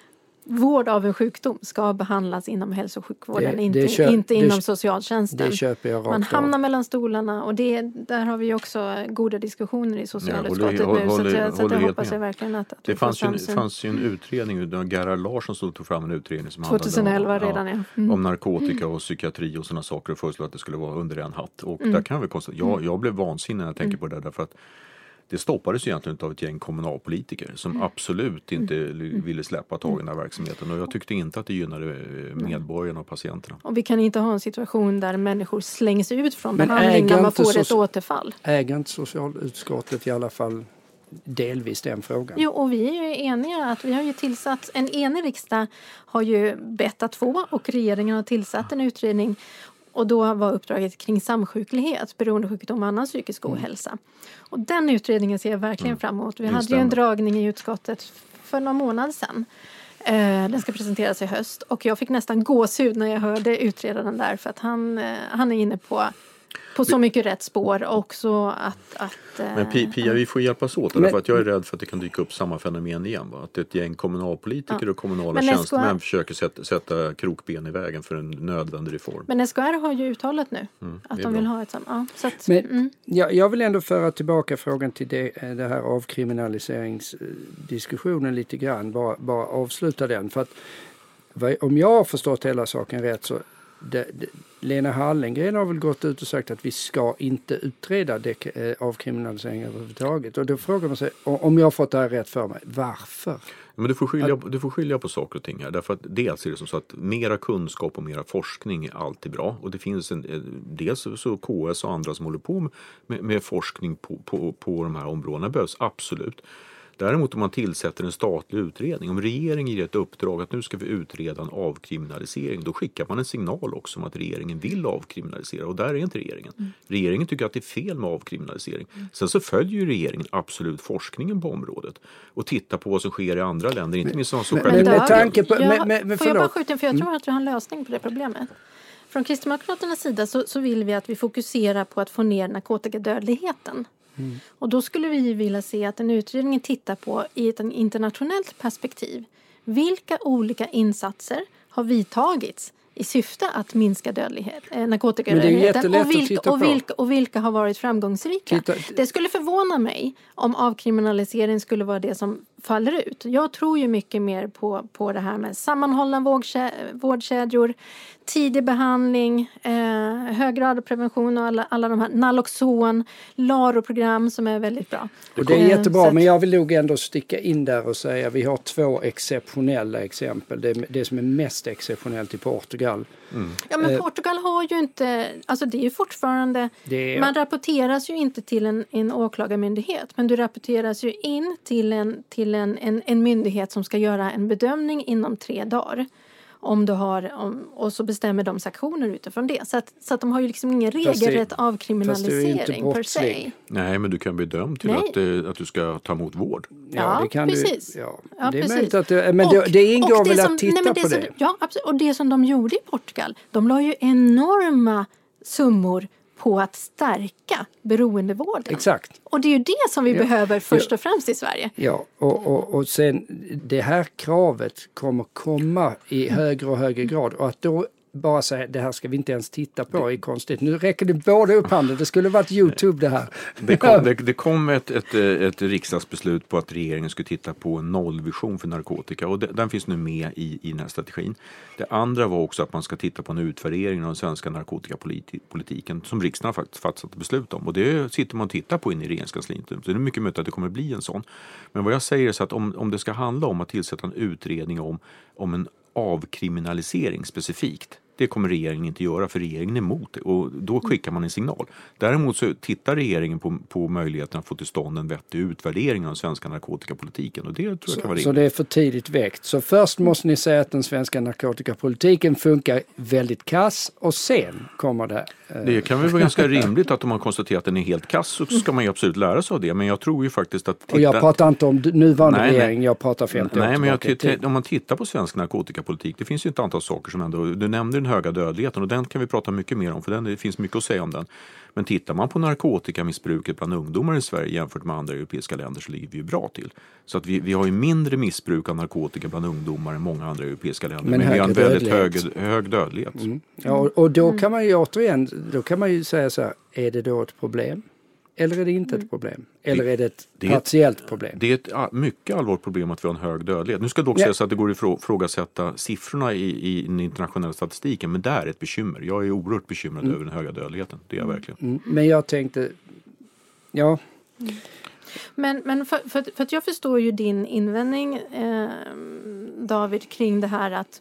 vård av en sjukdom ska behandlas inom hälso- och sjukvården, det, inte, det köp, inte inom det, socialtjänsten. Det köper jag rakt Man hamnar av. mellan stolarna och det, där har vi också goda diskussioner i socialutskottet ja, nu. Så, jag, så jag hoppas jag verkligen att, att det fanns ju, en, fanns ju en utredning, där Gerhard Larsson stod tog fram en utredning som tjugoelva handlade om, redan, ja. Mm. om narkotika och psykiatri och sådana saker och föreslog att det skulle vara under en hatt. Och mm. där kan vi konstatera, jag, jag blev vansinnig när jag tänker mm. på det därför att det stoppades egentligen av ett gäng kommunalpolitiker som mm. absolut inte mm. ville släppa tag i den här verksamheten. Och jag tyckte inte att det gynnade medborgarna och patienterna. Och vi kan inte ha en situation där människor slängs ut från Men behandling när man får so- ett återfall. Äger inte socialutskottet i alla fall delvis den frågan? Jo, och vi är ju eniga att vi har ju tillsatt, en enig riksdag har ju bett att få och regeringen har tillsatt en utredning. Och då var uppdraget kring samsjuklighet, beroendesjukdom och annan psykisk ohälsa. Mm. Och den utredningen ser jag verkligen mm. fram emot. Vi Just hade ju en dragning i utskottet för några månader sedan. Eh, den ska presenteras i höst. Och jag fick nästan gåshud när jag hörde utredaren där. För att han, eh, han är inne på, på så mycket rätt spår. Också att... att Men Pia, vi får hjälpas åt. Men, för att jag är rädd för att det kan dyka upp samma fenomen igen. Va? Att ett gäng kommunalpolitiker ja. och kommunala tjänstemän S K R... försöker sätta, sätta krokben i vägen för en nödvändig reform. Men S K R har ju uttalat nu mm, att de vill ha ett samma. Ja, så att, Men mm. jag, jag vill ändå föra tillbaka frågan till det, det här avkriminaliseringsdiskussionen lite grann. Bara, bara avsluta den. För att om jag har förstått hela saken rätt så det, det, Lena Hallengren har väl gått ut och sagt att vi ska inte utreda det, eh, avkriminalisering överhuvudtaget. Och då frågar man sig, om jag har fått det här rätt för mig, varför? Men du får, skilja, du får skilja på saker och ting här. Därför att dels är det som så att mera kunskap och mera forskning är alltid bra. Och det finns en, dels så K S och andra som håller på med, med forskning på, på, på de här områdena behövs absolut. Däremot om man tillsätter en statlig utredning, om regeringen ger ett uppdrag att nu ska vi utreda en avkriminalisering, då skickar man en signal också om att regeringen vill avkriminalisera, och där är inte regeringen. Mm. Regeringen tycker att det är fel med avkriminalisering. Mm. Sen så följer ju regeringen absolut forskningen på området och tittar på vad som sker i andra länder, inte minst som så men, men med tanke på... Jag, med, med, får jag bara skjuta in, för jag tror att vi har en lösning på det problemet. Från Kristdemokraternas sida så, så vill vi att vi fokuserar på att få ner narkotikadödligheten. Mm. Och då skulle vi vilja se att en utredning tittar på i ett internationellt perspektiv vilka olika insatser har vidtagits i syfte att minska dödlighet, eh, narkotikadödligheten och vilka, och, vilka, och vilka har varit framgångsrika. Titta. Det skulle förvåna mig om avkriminalisering skulle vara det som faller ut. Jag tror ju mycket mer på, på det här med sammanhållna vårdkä- vårdkedjor, tidig behandling, eh, hög grad av prevention och alla, alla de här Naloxon, L A R O-program som är väldigt bra. Och det är jättebra, men jag vill nog ändå sticka in där och säga att vi har två exceptionella exempel. Det, det som är mest exceptionellt i Portugal. Mm. Ja, men Portugal har ju inte, alltså det är ju fortfarande, är, man rapporteras ju inte till en, en åklagarmyndighet, men du rapporteras ju in till en, till en, en, en myndighet som ska göra en bedömning inom tre dagar. Om du har, om, och så bestämmer de sanktioner utifrån det. Så att, så att de har ju liksom ingen regelrätt avkriminalisering per se. Nej, men du kan bli dömd till att, att du ska ta emot vård. Ja, ja det kan precis. Du, ja. Ja, det är precis. Att det, men och, det, det ingår väl som, att titta nej, det på som, det. Ja, absolut. Och det som de gjorde i Portugal, de la ju enorma summor på att stärka beroendevården. Exakt. Och det är ju det som vi ja. behöver först och främst i Sverige. Ja, och, och, och sen det här kravet kommer komma i högre och högre grad. Och att då bara säga det här ska vi inte ens titta på är konstigt. Nu räcker det både upp handen. Det skulle varit YouTube det här. Det kom, det, det kom ett, ett, ett riksdagsbeslut på att regeringen skulle titta på en nollvision för narkotika. Och det, den finns nu med i, i den här strategin. Det andra var också att man ska titta på en utvärdering av den svenska narkotikapolitiken som riksdagen har faktiskt fattat beslut om. Och det sitter man och tittar på in i regeringskansliet. Så det är mycket möjligt att det kommer bli en sån. Men vad jag säger är så att om, om det ska handla om att tillsätta en utredning om, om en avkriminalisering specifikt, det kommer regeringen inte göra, för regeringen är emot det, och då skickar man en signal. Däremot så tittar regeringen på, på möjligheten att få till stånd en vettig utvärdering av den svenska narkotikapolitiken, och det tror jag så, kan vara rimligt. Så det är för tidigt väckt. Så först måste ni säga att den svenska narkotikapolitiken funkar väldigt kass, och sen kommer det... Eh... Det kan väl vara ganska rimligt att om man konstaterar att den är helt kass så ska man ju absolut lära sig av det, men jag tror ju faktiskt att... Titta... Och jag pratar inte om nuvarande nej, regering, nej. jag pratar femtio år Nej, men jag t- t- om man tittar på svensk narkotikapolitik, det finns ju ett antal saker som ändå... Du nämnde den höga dödligheten, och den kan vi prata mycket mer om, för den, det finns mycket att säga om den. Men tittar man på narkotikamissbruket bland ungdomar i Sverige jämfört med andra europeiska länder så ligger vi ju bra till. Så att vi, vi har ju mindre missbruk av narkotika bland ungdomar än många andra europeiska länder. Men, men vi har en väldigt hög, hög dödlighet. Mm. Ja, och, och då kan man ju återigen, då kan man ju säga så här, är det då ett problem? Eller är det inte ett problem? Eller är det ett det partiellt ett, problem? Det är ett mycket allvarligt problem att vi har en hög dödlighet. Nu ska det också ja. säga så att det går att ifrågasätta siffrorna i, i den internationella statistiken, men det är ett bekymmer. Jag är oerhört bekymrad mm. över den höga dödligheten. Det är jag verkligen. Mm. Men jag tänkte, ja... Mm. Men, men för, för, för att jag förstår ju din invändning, eh, David, kring det här att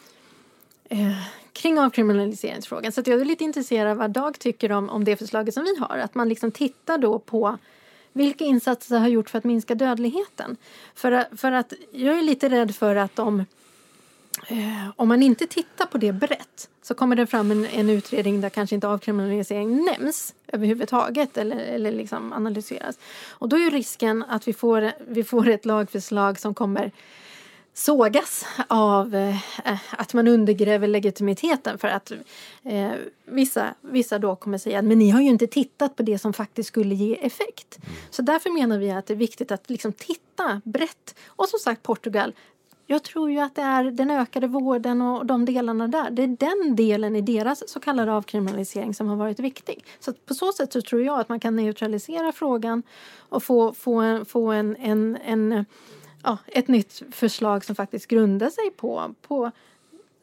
eh, kring avkriminaliseringsfrågan. Så att jag är lite intresserad av vad Dag tycker om, om det förslaget som vi har. Att man liksom tittar då på vilka insatser har gjort för att minska dödligheten. För, för att jag är lite rädd för att om, eh, om man inte tittar på det brett så kommer det fram en, en utredning där kanske inte avkriminalisering nämns överhuvudtaget eller, eller liksom analyseras. Och då är ju risken att vi får, vi får ett lagförslag som kommer sågas av eh, att man undergräver legitimiteten, för att eh, vissa, vissa då kommer säga att men ni har ju inte tittat på det som faktiskt skulle ge effekt. Mm. Så därför menar vi att det är viktigt att liksom titta brett. Och som sagt, Portugal, jag tror ju att det är den ökade vården och de delarna där. Det är den delen i deras så kallade avkriminalisering som har varit viktig. Så på så sätt så tror jag att man kan neutralisera frågan och få, få, en, få en, en, en Ja, ett nytt förslag som faktiskt grundar sig på, på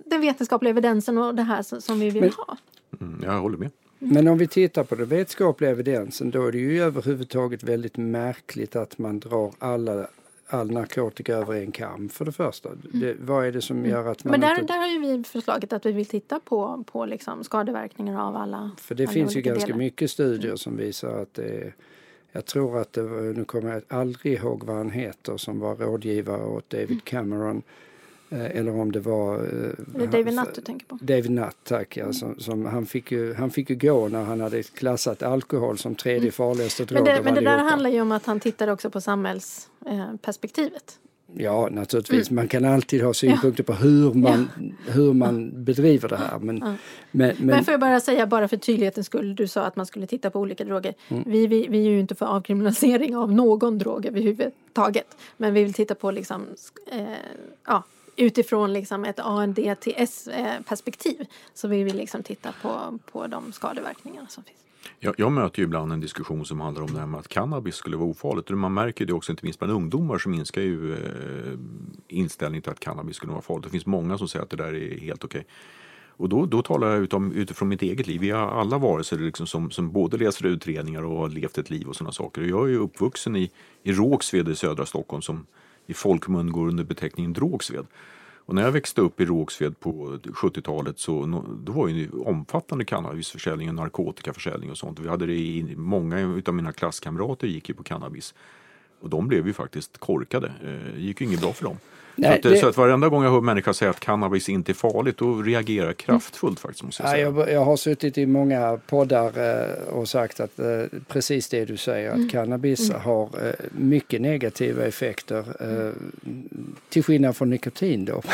den vetenskapliga evidensen och det här som, som vi vill Men, ha. Mm, jag håller med. Men om vi tittar på den vetenskapliga evidensen, då är det ju överhuvudtaget väldigt märkligt att man drar alla, all narkotika över en kam för det första. Det, vad är det som gör att man Men där, inte... där har ju vi förslaget att vi vill titta på, på liksom skadeverkningar av alla. För det alla finns ju ganska delar. mycket studier som visar att det är, jag tror att det var, nu kommer jag aldrig ihåg vad han heter, som var rådgivare åt David Cameron. Eller om det var... Det är David Nutt du tänker på. David Nutt, tack. Ja, som, som han, fick ju, han fick ju gå när han hade klassat alkohol som tredje farligaste drog. Men det, men det där handlar ju om att han tittar också på samhällsperspektivet. Ja, naturligtvis. Mm. Man kan alltid ha synpunkter ja. på hur man, ja. hur man bedriver det här. Men, ja. men, men, men får jag bara säga, bara för tydlighetens skull, du sa att man skulle titta på olika droger. Mm. Vi, vi, vi är ju inte för avkriminalisering av någon drog överhuvudtaget. Men vi vill titta på liksom, eh, ja, utifrån liksom ett A N D T S-perspektiv. Så vi vill liksom titta på, på de skadeverkningarna som finns. Jag, jag möter ju ibland en diskussion som handlar om det här med att cannabis skulle vara ofarligt. Och man märker det också inte minst bland ungdomar, som minskar ju eh, inställning till att cannabis skulle vara farligt. Det finns många som säger att det där är helt okej. Och då, då talar jag utom, utifrån mitt eget liv. Vi har alla varelser liksom som, som både läser utredningar och har levt ett liv och sådana saker. Och jag är ju uppvuxen i, i Rågsved i södra Stockholm, som i folkmun går under beteckningen Drågsved. Och när jag växte upp i Rågsved på sjuttiotalet, så då var ju omfattande cannabisförsäljning och narkotikaförsäljning och sånt. Vi hade det i, många av mina klasskamrater gick ju på cannabis. Och de blev ju faktiskt korkade. Det gick ju inget bra för dem. Nej, så, att, det... så att varenda gång jag hör människor säga att cannabis inte är farligt, då reagerar jag kraftfullt faktiskt, måste jag säga. Ja, jag, jag har suttit i många poddar eh, och sagt att eh, precis det du säger, att mm. cannabis mm. har eh, mycket negativa effekter, eh, till skillnad från nikotin då.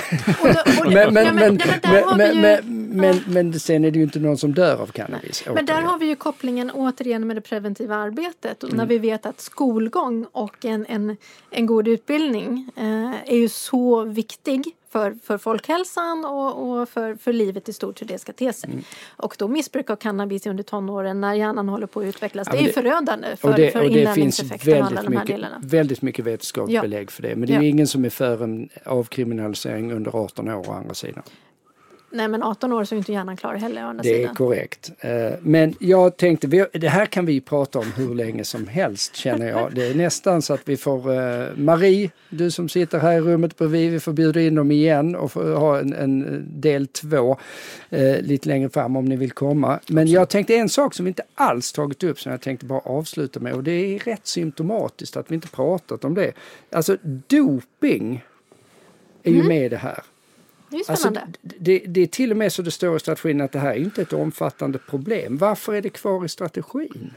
Men sen är det ju inte någon som dör av cannabis. Men där har vi ju kopplingen återigen med det preventiva arbetet. Och mm. när vi vet att skolgång och en, en, en god utbildning eh, är ju så viktig för, för folkhälsan och, och för, för livet i stort, hur det ska te sig. Mm. Och då missbruk av cannabis under tonåren när hjärnan håller på att utvecklas. Ja, det är ju förödande för, det, för inlärningseffekten och alla de här delarna. Väldigt mycket vetenskapligt ja. belägg för det. Men det är ja. ju ingen som är för en avkriminalisering under arton år å andra sidan. Nej, men arton år så är inte hjärnan klar heller å andra det sidan. är korrekt. Men jag tänkte, det här kan vi prata om hur länge som helst, känner jag. Det är nästan så att vi får, Marie, du som sitter här i rummet bredvid, vi får bjuda in dem igen och få ha en, en del två lite längre fram om ni vill komma. Men jag tänkte en sak som vi inte alls tagit upp, som jag tänkte bara avsluta med, och det är rätt symptomatiskt att vi inte pratat om det. Alltså doping är ju mm. med i det här. Det är spännande. Alltså, det, det är till och med så det står i strategin att det här är inte ett omfattande problem. Varför är det kvar i strategin?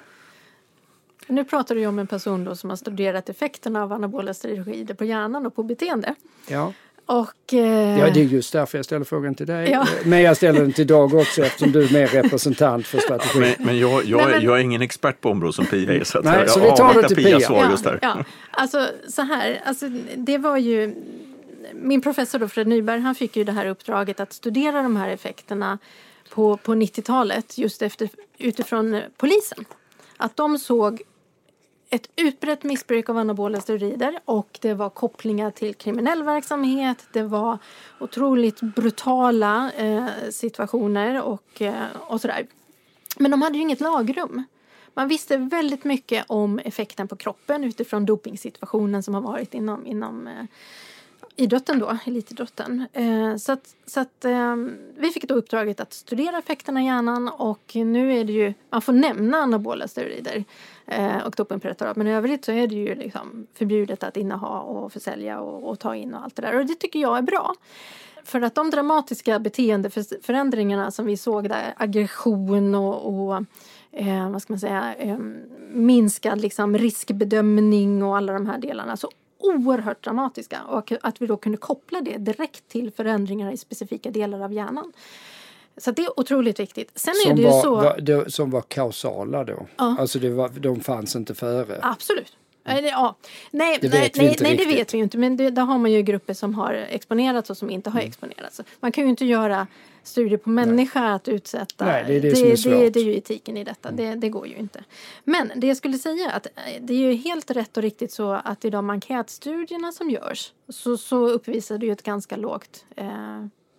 Nu pratar du ju om en person då som har studerat effekterna av anabola steroider på hjärnan och på beteende. Ja. Och, eh... ja, det är just därför jag ställer frågan till dig. Ja. Men jag ställer den till Dag också, eftersom du är mer representant för strategin. Men, men, jag, jag, Nej, men... jag är ingen expert på området som Pia är. Så, att Nej, jag, så vi tar det till Pia. Svar just där. Ja, ja. Alltså så här, alltså, det var ju... Min professor då, Fred Nyberg, han fick ju det här uppdraget att studera de här effekterna på, på nittiotalet just efter, utifrån polisen. Att de såg ett utbrett missbruk av anabola steroider och det var kopplingar till kriminell verksamhet. Det var otroligt brutala eh, situationer och, eh, och sådär. Men de hade ju inget lagrum. Man visste väldigt mycket om effekten på kroppen utifrån dopingsituationen som har varit inom... inom eh, idrotten då, elitidrotten. Eh, så att, så att eh, vi fick då uppdraget att studera effekterna i hjärnan och nu är det ju, man får nämna anabola steroider eh, och dopingpreparat, men i övrigt så är det ju liksom förbjudet att inneha och försälja och, och ta in och allt det där. Och det tycker jag är bra. För att de dramatiska beteendeförändringarna som vi såg där, aggression och, och eh, vad ska man säga, eh, minskad liksom riskbedömning och alla de här delarna, så oerhört dramatiska, och att vi då kunde koppla det direkt till förändringar i specifika delar av hjärnan. Så det är otroligt viktigt. Sen som, är det ju var, så... var, det, som var kausala då? Ja. Alltså det var, de fanns inte före? Absolut. Ja. Nej, det nej, vet nej, vi inte nej riktigt. Det vet vi ju inte. Men det, där har man ju grupper som har exponerats och som inte har exponerats. Man kan ju inte göra studier på människa nej. att utsätta. Nej, det är det, det som är svårt. Det, det är ju etiken i detta. Det, det går ju inte. Men det jag skulle säga att det är ju helt rätt och riktigt så att i de enkätstudierna som görs så, så uppvisar det ju ett ganska lågt eh,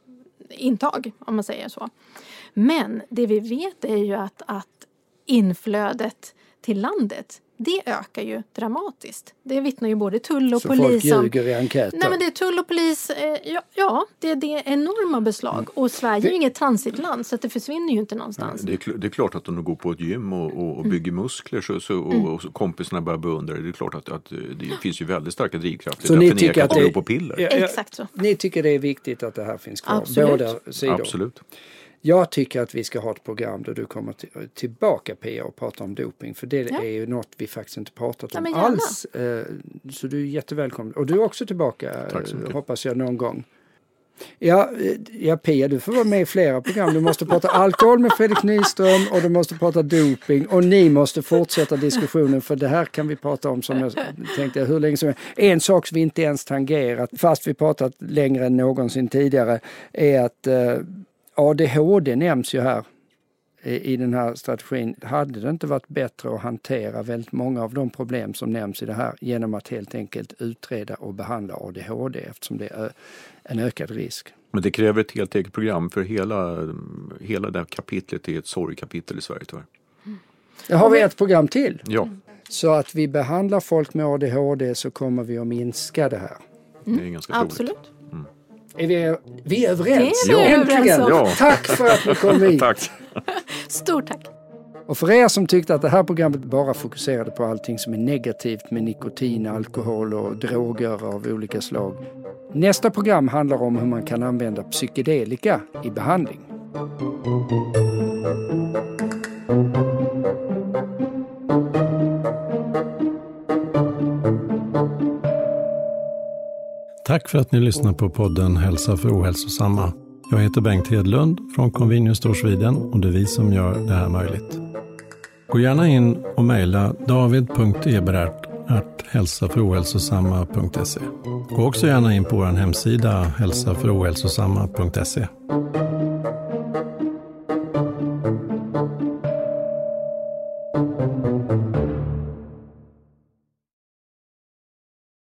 intag, om man säger så. Men det vi vet är ju att, att inflödet till landet, det ökar ju dramatiskt. Det vittnar ju både tull och så polis om. Så folk ljuger i enkäter? Nej, men det är tull och polis, eh, ja, ja det, det är enorma beslag. Och Sverige det, är ju inget transitland, så att det försvinner ju inte någonstans. Nej, det, är, det är klart att om de går på ett gym och, och, och bygger mm. muskler så, så, och, mm. och kompisarna börjar beundra det. Det är klart att, att det finns ju väldigt starka drivkrafter. Så ni tycker att det, det på piller. Ja, ja, exakt så. Ni tycker det är viktigt att det här finns kvar? Absolut. Båda sidor? Absolut. Jag tycker att vi ska ha ett program där du kommer till, tillbaka Pia och pratar om doping. För det ja. är ju något vi faktiskt inte pratat om ja, alls. Eh, så du är jättevälkommen. Och du är också tillbaka, eh, hoppas jag, någon gång. Ja, ja, Pia, du får vara med i flera program. Du måste prata alkohol med Fredrik Nyström och du måste prata doping. Och ni måste fortsätta diskussionen, för det här kan vi prata om, som jag tänkte, hur länge som helst. En sak som vi inte ens tangerat, fast vi pratat längre än någonsin tidigare, är att eh, A D H D nämns ju här i den här strategin. Hade det inte varit bättre att hantera väldigt många av de problem som nämns i det här genom att helt enkelt utreda och behandla A D H D, eftersom det är en ökad risk? Men det kräver ett helt eget program, för hela, hela det här kapitlet är ett sorgkapitel i Sverige tyvärr. Mm. Det har vi ett program till. Ja. Så att vi behandlar folk med A D H D så kommer vi att minska det här. Mm. Det är ganska Absolut. Mm. Är vi, vi är överens? Det är vi ja. överens om. Ja. Tack för att ni kom hit. Tack. Stort tack. Och för er som tyckte att det här programmet bara fokuserade på allting som är negativt med nikotin, alkohol och droger av olika slag. Nästa program handlar om hur man kan använda psykedelika i behandling. Tack för att ni lyssnar på podden Hälsa för ohälsosamma. Jag heter Bengt Hedlund från Convenience Store Sweden och det är vi som gör det här möjligt. Gå gärna in och mejla david punkt eberhardt at hälsa för ohälsosamma punkt se. Gå också gärna in på vår hemsida hälsa för ohälsosamma punkt se.